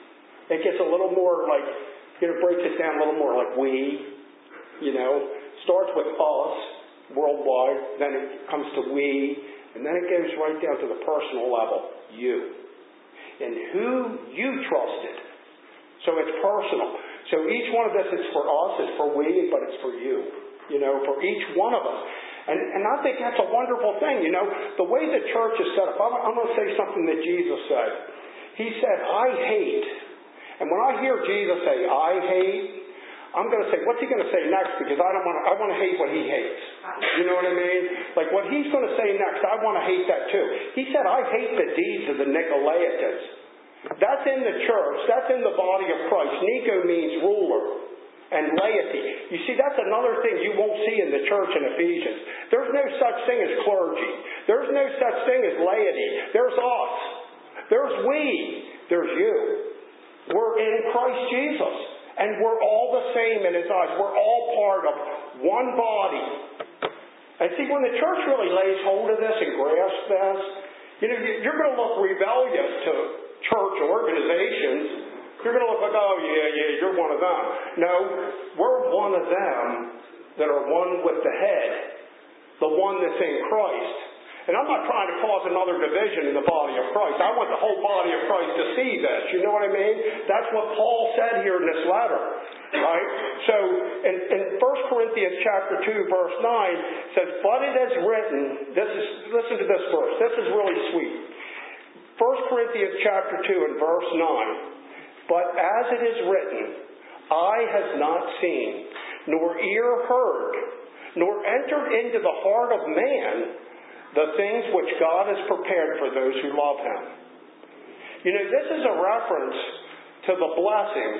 B: It gets a little more like, you know, breaks it down a little more like we, you know. Starts with us, worldwide. Then it comes to we. And then it goes right down to the personal level, you. And who you trusted. So it's personal. So each one of this is for us, it's for we, but it's for you. You know, for each one of us. And, and I think that's a wonderful thing. You know, the way the church is set up, I'm, I'm going to say something that Jesus said. He said, I hate. And when I hear Jesus say, I hate, I'm going to say, what's he going to say next? Because I don't want to, I want to hate what he hates. You know what I mean? Like what he's going to say next, I want to hate that too. He said, I hate the deeds of the Nicolaitans. That's in the church. That's in the body of Christ. Nico means ruler and laity. You see, that's another thing you won't see in the church in Ephesians. There's no such thing as clergy. There's no such thing as laity. There's us. There's we. There's you. We're in Christ Jesus. And we're all the same in His eyes. We're all part of one body. And see, when the church really lays hold of this and grasps this, you know, you're going to look rebellious to church organizations. You're going to look like, oh, yeah, yeah, you're one of them. No, we're one of them that are one with the head, the one that's in Christ. And I'm not trying to cause another division in the body of Christ. I want the whole body of Christ to see this. You know what I mean? That's what Paul said here in this letter. Right? So, in, in First Corinthians chapter two, verse nine, it says, but it is written, this is, listen to this verse. This is really sweet. First Corinthians chapter two and verse nine, but as it is written, eye has not seen, nor ear heard, nor entered into the heart of man, the things which God has prepared for those who love Him. You know, this is a reference to the blessing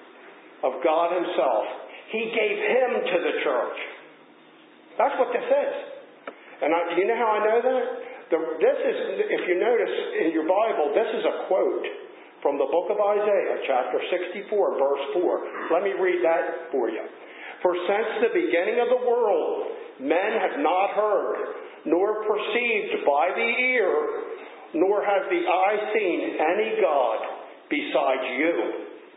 B: of God Himself. He gave Him to the church. That's what this is. And I, you know how I know that? The, this is, if you notice in your Bible, this is a quote from the book of Isaiah, chapter sixty-four, verse four. Let me read that for you. For since the beginning of the world, men have not heard, nor perceived by the ear, nor has the eye seen any God besides you,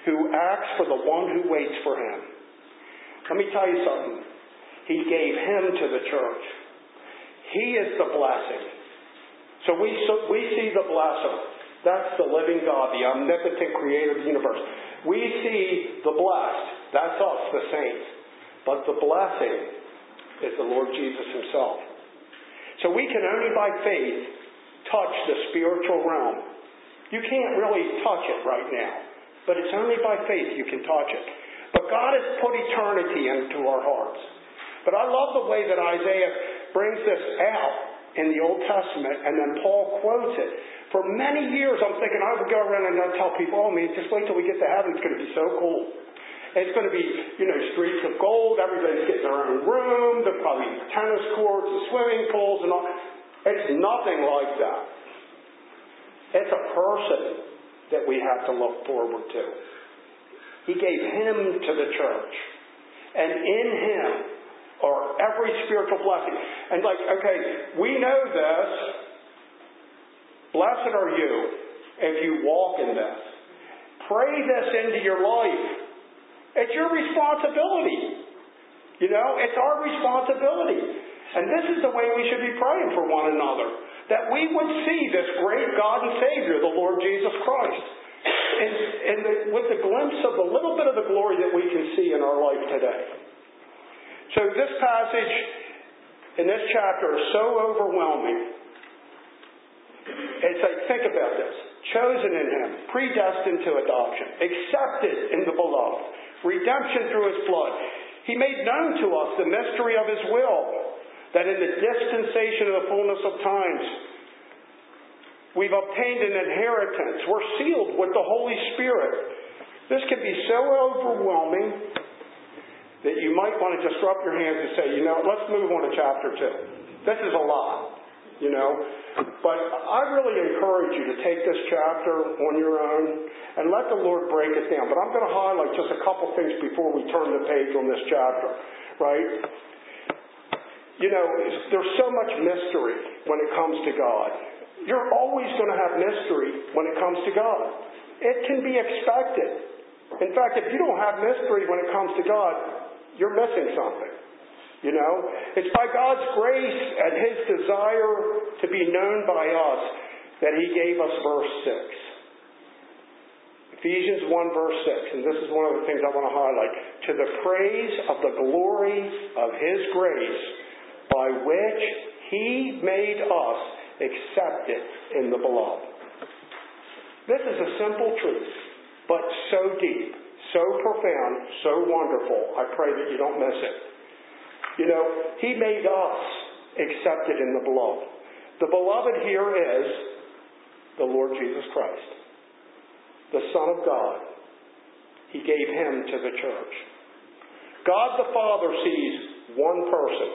B: who acts for the one who waits for him. Let me tell you something. He gave him to the church. He is the blessing. So we, so we see the blesser. That's the living God, the omnipotent creator of the universe. We see the blessed. That's us, the saints. But the blessing is the Lord Jesus himself. So we can only by faith touch the spiritual realm. You can't really touch it right now. But it's only by faith you can touch it. But God has put eternity into our hearts. But I love the way that Isaiah brings this out in the Old Testament, and then Paul quotes it. For many years I'm thinking I would go around and I'd tell people, oh man, just wait till we get to heaven, it's going to be so cool. It's going to be, you know, streets of gold, everybody's getting their own room, there'll probably be tennis courts and swimming pools and all. It's nothing like that. It's a person that we have to look forward to. He gave him to the church. And in him are every spiritual blessing. And like, okay, we know this. Blessed are you if you walk in this. Pray this into your life. It's your responsibility. You know, it's our responsibility. And this is the way we should be praying for one another. That we would see this great God and Savior, the Lord Jesus Christ. And, and the, with the glimpse of the little bit of the glory that we can see in our life today. So this passage in this chapter is so overwhelming. It's like, think about this. Chosen in him, predestined to adoption, accepted in the beloved, redemption through his blood. He made known to us the mystery of his will, that in the dispensation of the fullness of times, we've obtained an inheritance. We're sealed with the Holy Spirit. This can be so overwhelming that you might want to just throw up your hands and say, you know, let's move on to chapter two. This is a lot, you know. But I really encourage you to take this chapter on your own and let the Lord break it down. But I'm going to highlight just a couple things before we turn the page on this chapter, right? You know, there's so much mystery when it comes to God. You're always going to have mystery when it comes to God. It can be expected. In fact, if you don't have mystery when it comes to God, you're missing something. You know, it's by God's grace and his desire to be known by us that he gave us verse six. Ephesians one verse six, and this is one of the things I want to highlight. To the praise of the glory of his grace by which he made us accepted in the beloved. This is a simple truth, but so deep, so profound, so wonderful. I pray that you don't miss it. You know, he made us accepted in the beloved. The beloved here is the Lord Jesus Christ, the Son of God. He gave him to the church. God the Father sees one person.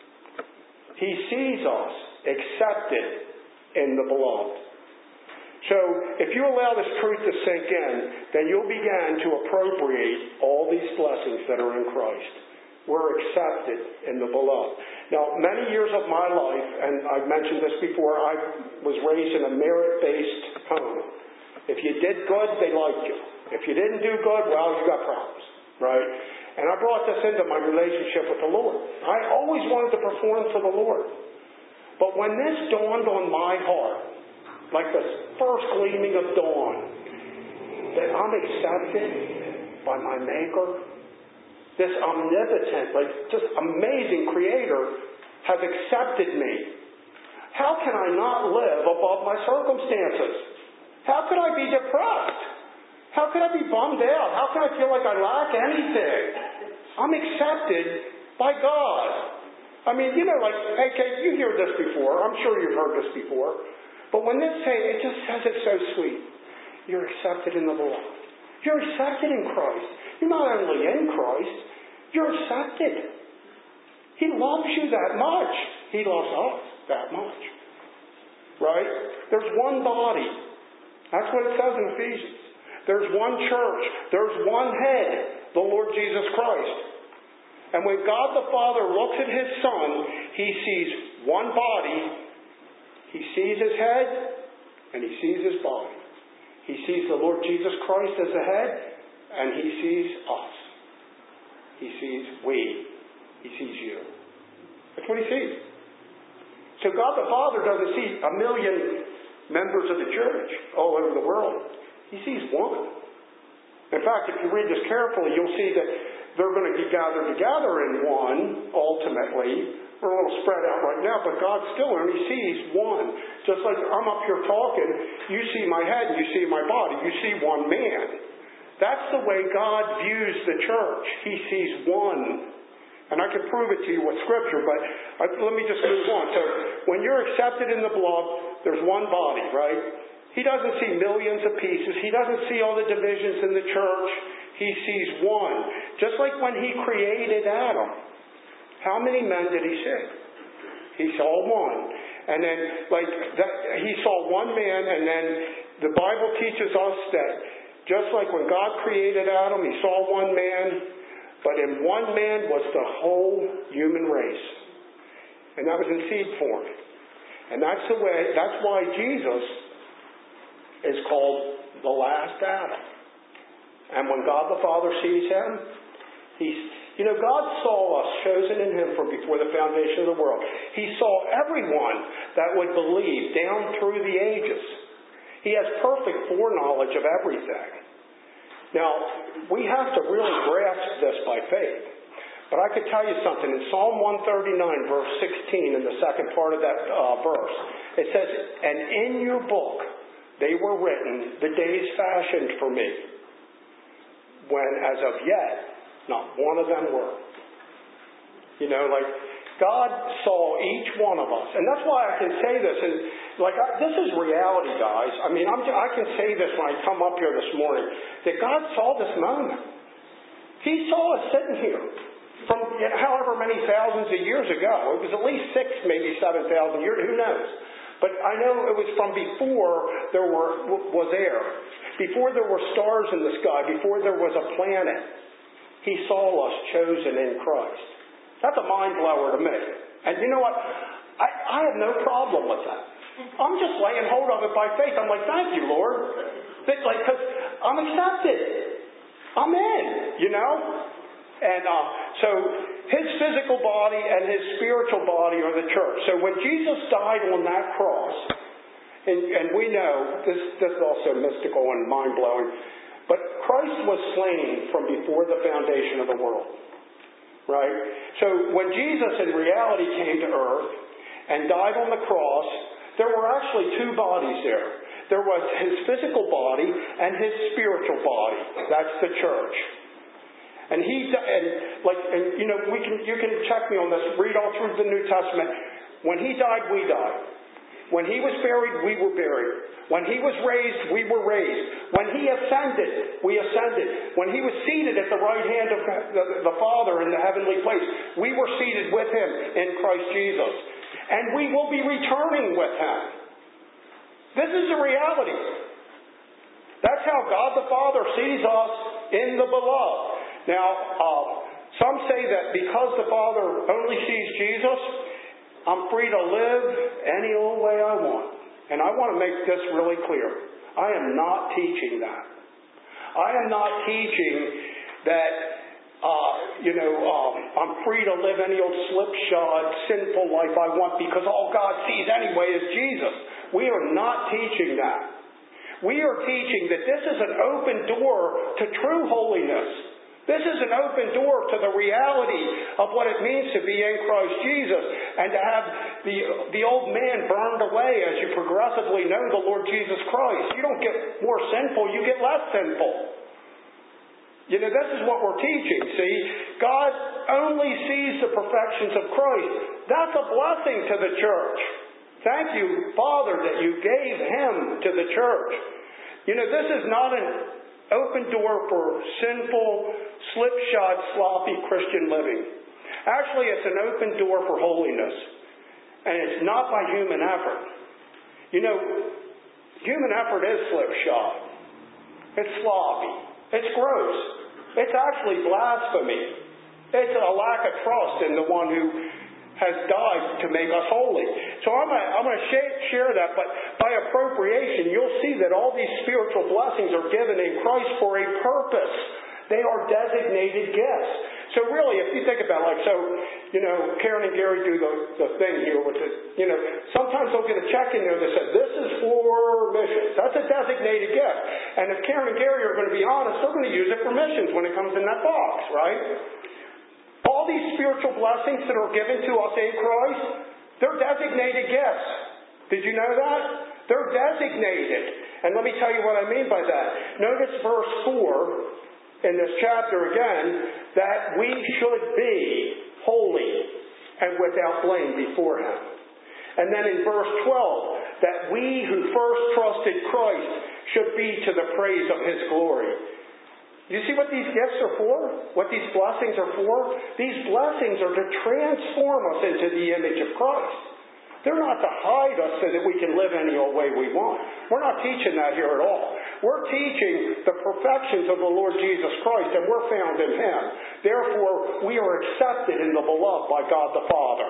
B: He sees us accepted in the beloved. So, if you allow this truth to sink in, then you'll begin to appropriate all these blessings that are in Christ. We're accepted in the beloved. Now, many years of my life, and I've mentioned this before, I was raised in a merit-based home. If you did good, they liked you. If you didn't do good, well, you got problems, right? And I brought this into my relationship with the Lord. I always wanted to perform for the Lord. But when this dawned on my heart, like the first gleaming of dawn, that I'm accepted by my Maker, this omnipotent, like just amazing Creator has accepted me. How can I not live above my circumstances? How could I be depressed? How could I be bummed out? How can I feel like I lack anything? I'm accepted by God. I mean, you know, like, hey, Kate, you hear this before. I'm sure you've heard this before. But when this say, it just says it so sweet. You're accepted in the beloved. You're accepted in Christ. You're not only in Christ, you're accepted. He loves you that much. He loves us that much. Right? There's one body. That's what it says in Ephesians. There's one church. There's one head, the Lord Jesus Christ. And when God the Father looks at his Son, he sees one body. He sees his head, and he sees his body. He sees the Lord Jesus Christ as the head, and He sees us. He sees we. He sees you. That's what He sees. So God the Father doesn't see a million members of the church all over the world. He sees one. In fact, if you read this carefully, you'll see that they're going to be gathered together in one, ultimately. We're a little spread out right now, but God still only sees one. Just like I'm up here talking, you see my head and you see my body. You see one man. That's the way God views the church. He sees one. And I can prove it to you with Scripture, but I, let me just move on. So when you're accepted in the beloved, there's one body, right? He doesn't see millions of pieces. He doesn't see all the divisions in the church. He sees one. Just like when He created Adam. How many men did He see? He saw one. And then, like, that, He saw one man, and then the Bible teaches us that just like when God created Adam, He saw one man, but in one man was the whole human race. And that was in seed form. And that's the way, that's why Jesus is called the last Adam. And when God the Father sees Him, He's, you know, God saw us chosen in Him from before the foundation of the world. He saw everyone that would believe down through the ages. He has perfect foreknowledge of everything. Now, we have to really grasp this by faith. But I could tell you something. In Psalm one thirty-nine, verse sixteen, in the second part of that uh, verse, it says, "And in your book they were written, the days fashioned for me, when as of yet not one of them were." You know, like, God saw each one of us. And that's why I can say this. And like, I, this is reality, guys. I mean, I'm, I can say this when I come up here this morning, that God saw this moment. He saw us sitting here from however many thousands of years ago. It was at least six, maybe seven thousand years. Who knows? But I know it was from before there were was air, before there were stars in the sky, before there was a planet. He saw us chosen in Christ. That's a mind blower to me. And you know what? I, I have no problem with that. I'm just laying hold of it by faith. I'm like, thank you, Lord. It's like, because I'm accepted. I'm in, you know? And uh, so His physical body and His spiritual body are the church. So when Jesus died on that cross, and, and we know, this, this is also mystical and mind-blowing, but Christ was slain from before the foundation of the world. Right? So when Jesus in reality came to earth and died on the cross, there were actually two bodies there. There was His physical body and His spiritual body. That's the church. And he and like and you know we can you can check me on this. Read all through the New Testament. When He died, we died. When He was buried, we were buried. When He was raised, we were raised. When He ascended, we ascended. When He was seated at the right hand of the Father in the heavenly place, we were seated with Him in Christ Jesus. And we will be returning with Him. This is the reality. That's how God the Father sees us in the beloved. Now, uh, some say that because the Father only sees Jesus, I'm free to live any old way I want. And I want to make this really clear. I am not teaching that. I am not teaching that, uh, you know, um, I'm free to live any old slipshod, sinful life I want because all God sees anyway is Jesus. We are not teaching that. We are teaching that this is an open door to true holiness. This is an open door to the reality of what it means to be in Christ Jesus and to have the, the old man burned away as you progressively know the Lord Jesus Christ. You don't get more sinful, you get less sinful. You know, this is what we're teaching, see? God only sees the perfections of Christ. That's a blessing to the church. Thank you, Father, that you gave Him to the church. You know, this is not an open door for sinful, slipshod, sloppy Christian living. Actually, it's an open door for holiness. And it's not by human effort. You know, human effort is slipshod. It's sloppy. It's gross. It's actually blasphemy. It's a lack of trust in the one who has died to make us holy. So I'm going to, I'm going to share that, but by appropriation, you'll see that all these spiritual blessings are given in Christ for a purpose. They are designated gifts. So really, if you think about it, like, so, you know, Karen and Gary do the, the thing here with the, you know, sometimes they'll get a check in there that says, this is for missions. That's a designated gift. And if Karen and Gary are going to be honest, they're going to use it for missions when it comes in that box, right? All these spiritual blessings that are given to us in Christ, they're designated gifts. Did you know that? They're designated. And let me tell you what I mean by that. Notice verse four in this chapter again, that we should be holy and without blame before Him. And then in verse twelve, that we who first trusted Christ should be to the praise of His glory. You see what these gifts are for? What these blessings are for? These blessings are to transform us into the image of Christ. They're not to hide us so that we can live any old way we want. We're not teaching that here at all. We're teaching the perfections of the Lord Jesus Christ, and we're found in Him. Therefore, we are accepted in the beloved by God the Father.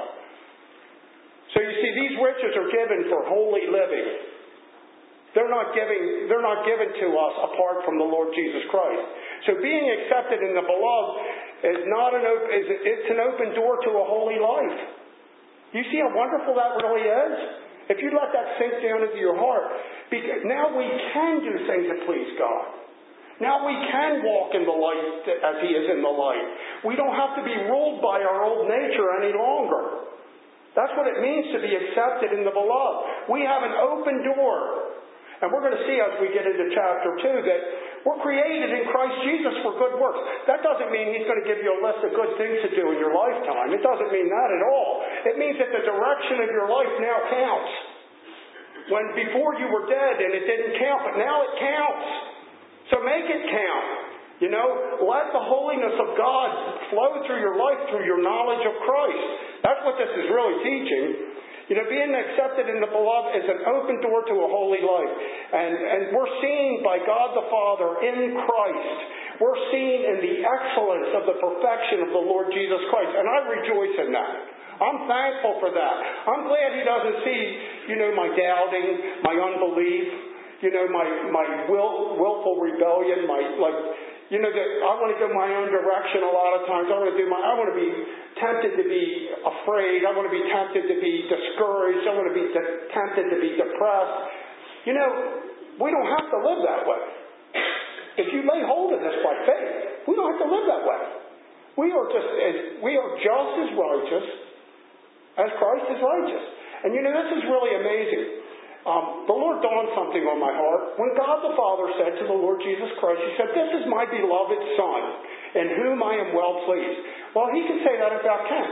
B: So you see, these riches are given for holy living. They're not giving, they're not given to us apart from the Lord Jesus Christ. So being accepted in the beloved is not an open, is it's an open door to a holy life. You see how wonderful that really is? If you let that sink down into your heart, because now we can do things that please God. Now we can walk in the light as He is in the light. We don't have to be ruled by our old nature any longer. That's what it means to be accepted in the beloved. We have an open door. And we're going to see as we get into chapter two that we're created in Christ Jesus for good works. That doesn't mean He's going to give you a list of good things to do in your lifetime. It doesn't mean that at all. It means that the direction of your life now counts. When before you were dead and it didn't count, but now it counts. So make it count. You know, let the holiness of God flow through your life through your knowledge of Christ. That's what this is really teaching. You know, being accepted in the beloved is an open door to a holy life. And, and we're seen by God the Father in Christ. We're seen in the excellence of the perfection of the Lord Jesus Christ. And I rejoice in that. I'm thankful for that. I'm glad He doesn't see, you know, my doubting, my unbelief, you know, my, my will, willful rebellion, my, like, you know, that I want to go my own direction a lot of times. I want to do my, I want to be tempted to be afraid. I want to be tempted to be discouraged. I want to be de- tempted to be depressed. You know, we don't have to live that way. If you lay hold of this by faith, we don't have to live that way. We are just as, we are just as righteous as Christ is righteous. And you know, this is really amazing. Um, the Lord dawned something on my heart. When God the Father said to the Lord Jesus Christ, He said, this is my beloved Son, in whom I am well pleased. Well, He can say that about Ken,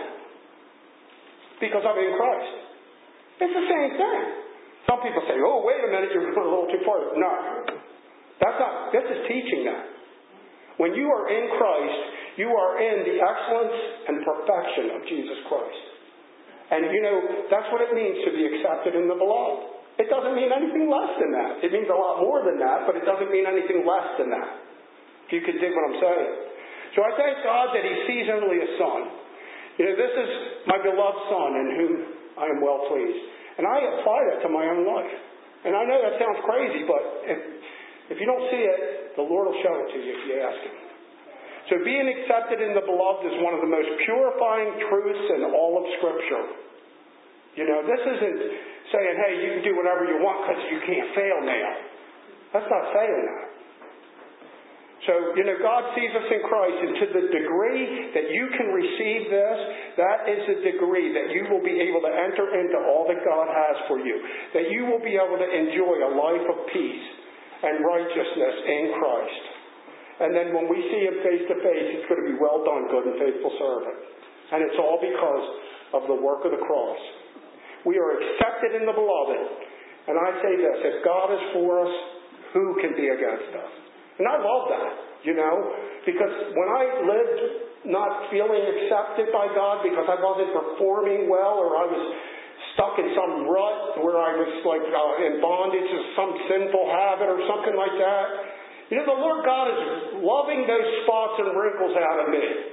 B: because I'm in Christ. It's the same thing. Some people say, oh, wait a minute, you're going a little too far. No. That's not, this is teaching that. When you are in Christ, you are in the excellence and perfection of Jesus Christ. And you know, that's what it means to be accepted in the beloved. It doesn't mean anything less than that. It means a lot more than that, but it doesn't mean anything less than that. If you can dig what I'm saying. So I thank God that He sees only a Son. You know, this is my beloved Son in whom I am well pleased. And I apply that to my own life. And I know that sounds crazy, but if, if you don't see it, the Lord will show it to you if you ask Him. So being accepted in the beloved is one of the most purifying truths in all of Scripture. You know, this isn't saying, hey, you can do whatever you want because you can't fail now. That's not saying that. So, you know, God sees us in Christ, and to the degree that you can receive this, that is the degree that you will be able to enter into all that God has for you. That you will be able to enjoy a life of peace and righteousness in Christ. And then when we see Him face to face, it's going to be well done, good and faithful servant. And it's all because of the work of the cross. We are accepted in the beloved. And I say this, if God is for us, who can be against us? And I love that, you know, because when I lived not feeling accepted by God because I wasn't performing well, or I was stuck in some rut where I was like uh, in bondage to some sinful habit or something like that, you know, the Lord God is loving those spots and wrinkles out of me.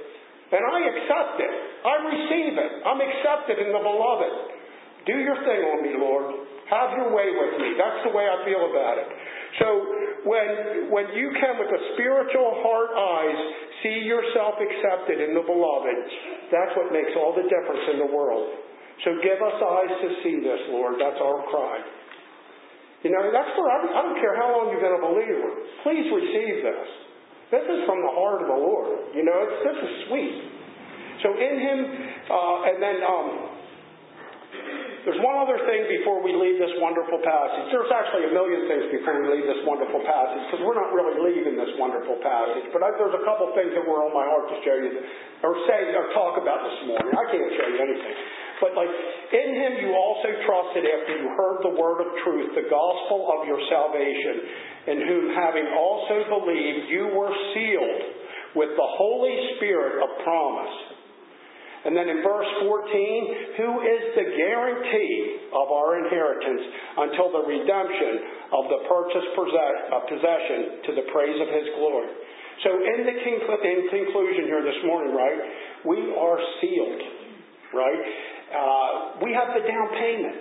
B: And I accept it. I receive it. I'm accepted in the beloved. Do your thing on me, Lord. Have your way with me. That's the way I feel about it. So when, when you can, with the spiritual heart eyes, see yourself accepted in the beloved, that's what makes all the difference in the world. So give us eyes to see this, Lord. That's our cry. You know, that's for every, I don't care how long you've been a believer. Please receive this. This is from the heart of the Lord. You know, it's, this is sweet. So in Him, uh, and then um, there's one other thing before we leave this wonderful passage. There's actually a million things before we leave this wonderful passage, because we're not really leaving this wonderful passage. But I, there's a couple things that were on my heart to show you, or say, or talk about this morning. I can't show you anything. But like, in Him you also trusted after you heard the word of truth, the gospel of your salvation, in whom having also believed you were sealed with the Holy Spirit of promise. And then in verse fourteen, who is the guarantee of our inheritance until the redemption of the purchased possession to the praise of His glory. So in the in conclusion here this morning, right, we are sealed, right? Uh, we have the down payment.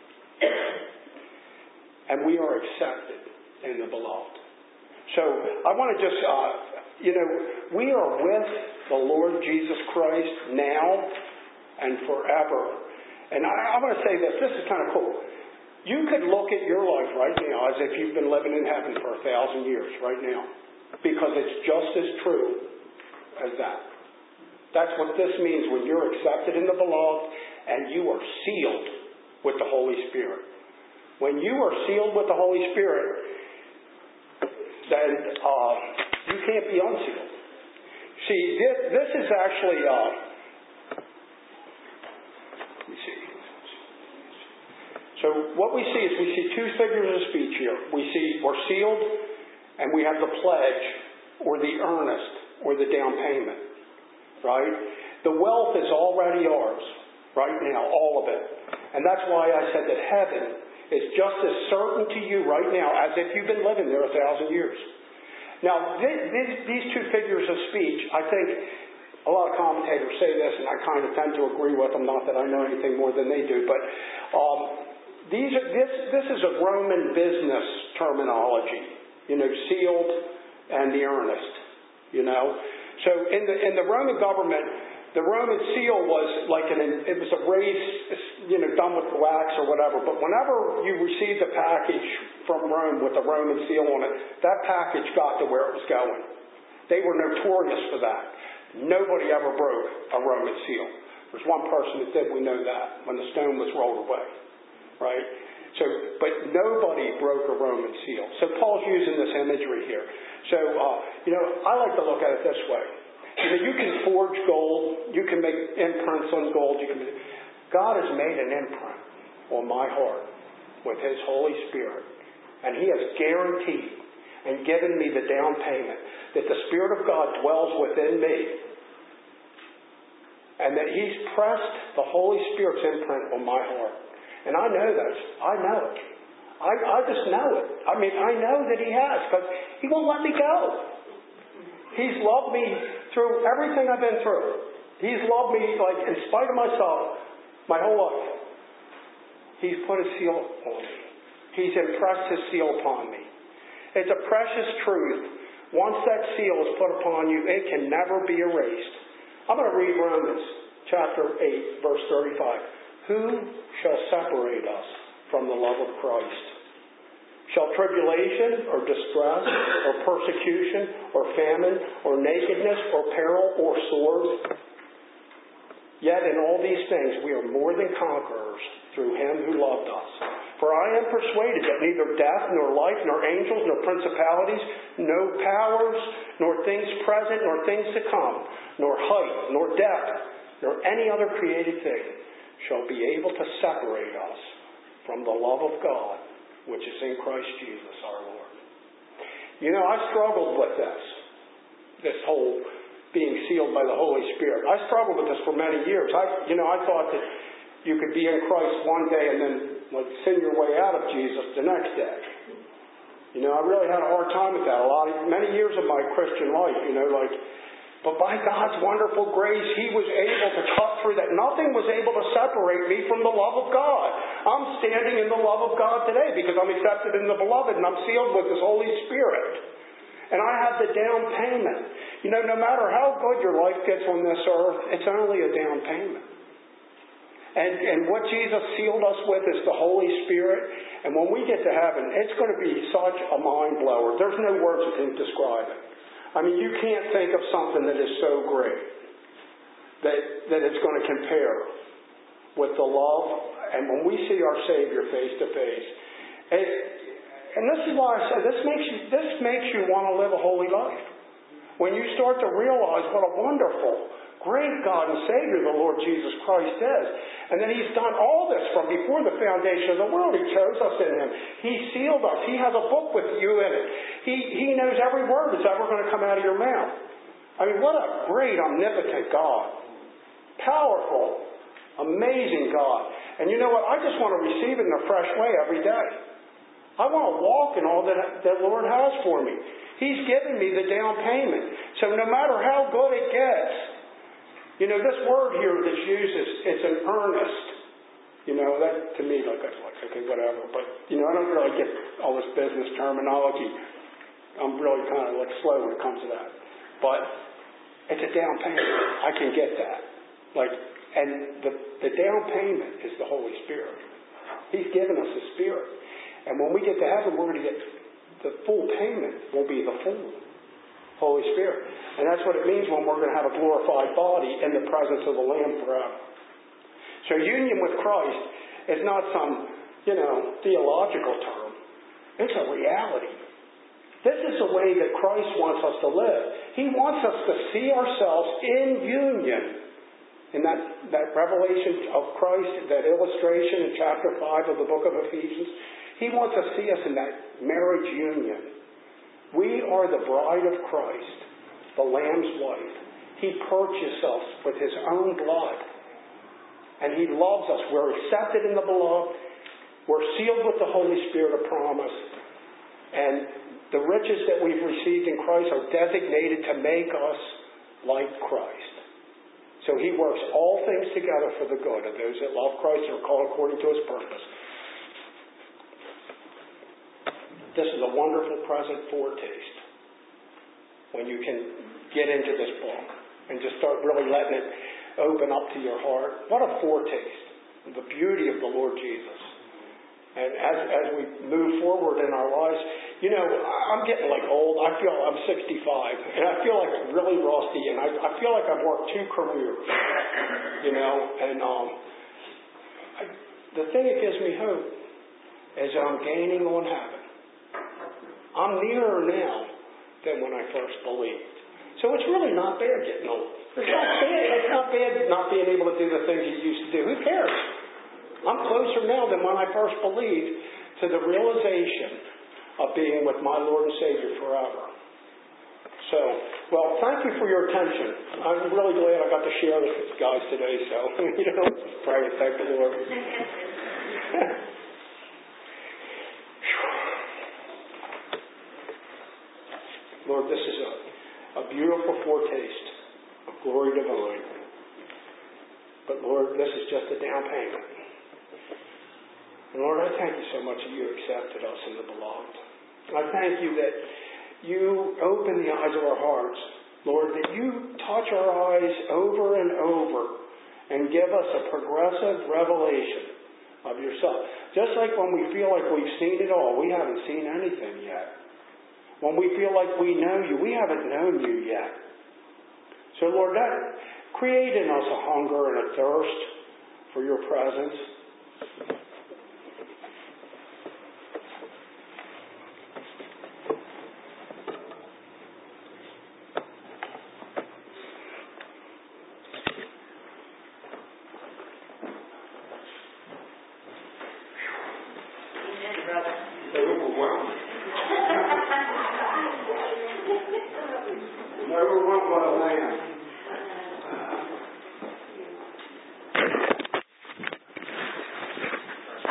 B: And we are accepted in the beloved. So I want to just, uh, you know, we are with the Lord Jesus Christ now and forever. And I, I want to say this. This is kind of cool. You could look at your life right now as if you've been living in heaven for a thousand years right now. Because it's just as true as that. That's what this means when you're accepted in the beloved and you are sealed with the Holy Spirit. When you are sealed with the Holy Spirit, then uh, you can't be unsealed. See, this, this is actually, uh, let me see. So what we see is we see two figures of speech here. We see we're sealed, and we have the pledge, or the earnest, or the down payment. Right? The wealth is already ours, right now, all of it. And that's why I said that heaven is just as certain to you right now as if you've been living there a thousand years. Now, these, these two figures of speech, I think a lot of commentators say this, and I kind of tend to agree with them, not that I know anything more than they do, but um, these are, this, this is a Roman business terminology, you know, sealed and the earnest, you know. So in the in the Roman government, the Roman seal was like an it was a raised, you know, done with wax or whatever. But whenever you received a package from Rome with a Roman seal on it, that package got to where it was going. They were notorious for that. Nobody ever broke a Roman seal. There's one person that did. We know that when the stone was rolled away, right? So, but nobody broke a Roman seal. So Paul's using this imagery here. So, uh, you know, I like to look at it this way. You know, you can forge gold. You can make imprints on gold. You can. God has made an imprint on my heart with His Holy Spirit. And He has guaranteed and given me the down payment that the Spirit of God dwells within me. And that He's pressed the Holy Spirit's imprint on my heart. And I know that. I know it. I, I just know it. I mean, I know that He has, because He won't let me go. He's loved me through everything I've been through. He's loved me, like, in spite of myself, my whole life. He's put His seal on me. He's impressed His seal upon me. It's a precious truth. Once that seal is put upon you, it can never be erased. I'm going to read Romans chapter eight, verse thirty-five. Who shall separate us from the love of Christ? Shall tribulation, or distress, or persecution, or famine, or nakedness, or peril, or sword? Yet in all these things we are more than conquerors through Him who loved us. For I am persuaded that neither death, nor life, nor angels, nor principalities, no powers, nor things present, nor things to come, nor height, nor depth, nor any other created thing shall be able to separate us from the love of God, which is in Christ Jesus our Lord. You know, I struggled with this, this whole being sealed by the Holy Spirit. I struggled with this for many years. I, you know, I thought that you could be in Christ one day and then like sin your way out of Jesus the next day. You know, I really had a hard time with that. A lot of many years of my Christian life, you know, like But by God's wonderful grace, He was able to cut through that. Nothing was able to separate me from the love of God. I'm standing in the love of God today because I'm accepted in the Beloved and I'm sealed with His Holy Spirit. And I have the down payment. You know, no matter how good your life gets on this earth, it's only a down payment. And, and what Jesus sealed us with is the Holy Spirit. And when we get to heaven, it's going to be such a mind blower. There's no words that can describe it. I mean, you can't think of something that is so great that, that it's going to compare with the love. And when we see our Savior face to face, it, and this is why I say this makes you this makes you want to live a holy life. When you start to realize what a wonderful, great God and Savior the Lord Jesus Christ is. And then He's done all this from before the foundation of the world. He chose us in Him. He sealed us. He has a book with you in it. He, he knows every word that's ever going to come out of your mouth. I mean, what a great, omnipotent God. Powerful, amazing God. And you know what? I just want to receive it in a fresh way every day. I want to walk in all that the Lord has for me. He's given me the down payment. So no matter how good it gets, you know, this word here that's used is it's an earnest. You know, that to me, like, like okay, whatever. But, you know, I don't really get all this business terminology. I'm really kind of like slow when it comes to that. But it's a down payment. I can get that. Like, and the, the down payment is the Holy Spirit. He's given us His Spirit. And when we get to heaven, we're going to get the full payment will be the full Holy Spirit. And that's what it means when we're going to have a glorified body in the presence of the Lamb forever. So union with Christ is not some, you know, theological term. It's a reality. This is the way that Christ wants us to live. He wants us to see ourselves in union. In that, that revelation of Christ, that illustration in chapter five of the book of Ephesians, He wants to see us in that marriage union. We are the bride of Christ, the Lamb's wife. He purchased us with His own blood. And He loves us. We're accepted in the Beloved. We're sealed with the Holy Spirit of promise. And the riches that we've received in Christ are designated to make us like Christ. So He works all things together for the good of those that love Christ and are called according to His purpose. This is a wonderful present foretaste when you can get into this book and just start really letting it open up to your heart. What a foretaste of the beauty of the Lord Jesus. And as as we move forward in our lives, you know, I'm getting like old. I feel I'm sixty-five, and I feel like I'm really rusty, and I, I feel like I've worked two careers, you know. And um, I, the thing that gives me hope is that I'm gaining on heaven. I'm nearer now than when I first believed. So it's really not bad getting old. It's not bad. It's not bad not being able to do the things you used to do. Who cares? I'm closer now than when I first believed to the realization of being with my Lord and Savior forever. So, well, thank you for your attention. I'm really glad I got to share this with you guys today. So, you know, just pray and thank the Lord. Lord, this is a, a beautiful foretaste of glory divine. But Lord, this is just a down payment. And Lord, I thank you so much that you accepted us in the Beloved. I thank you that you open the eyes of our hearts. Lord, that you touch our eyes over and over and give us a progressive revelation of yourself. Just like when we feel like we've seen it all, we haven't seen anything yet. When we feel like we know you, we haven't known you yet. So Lord, that create in us a hunger and a thirst for your presence. Never went well.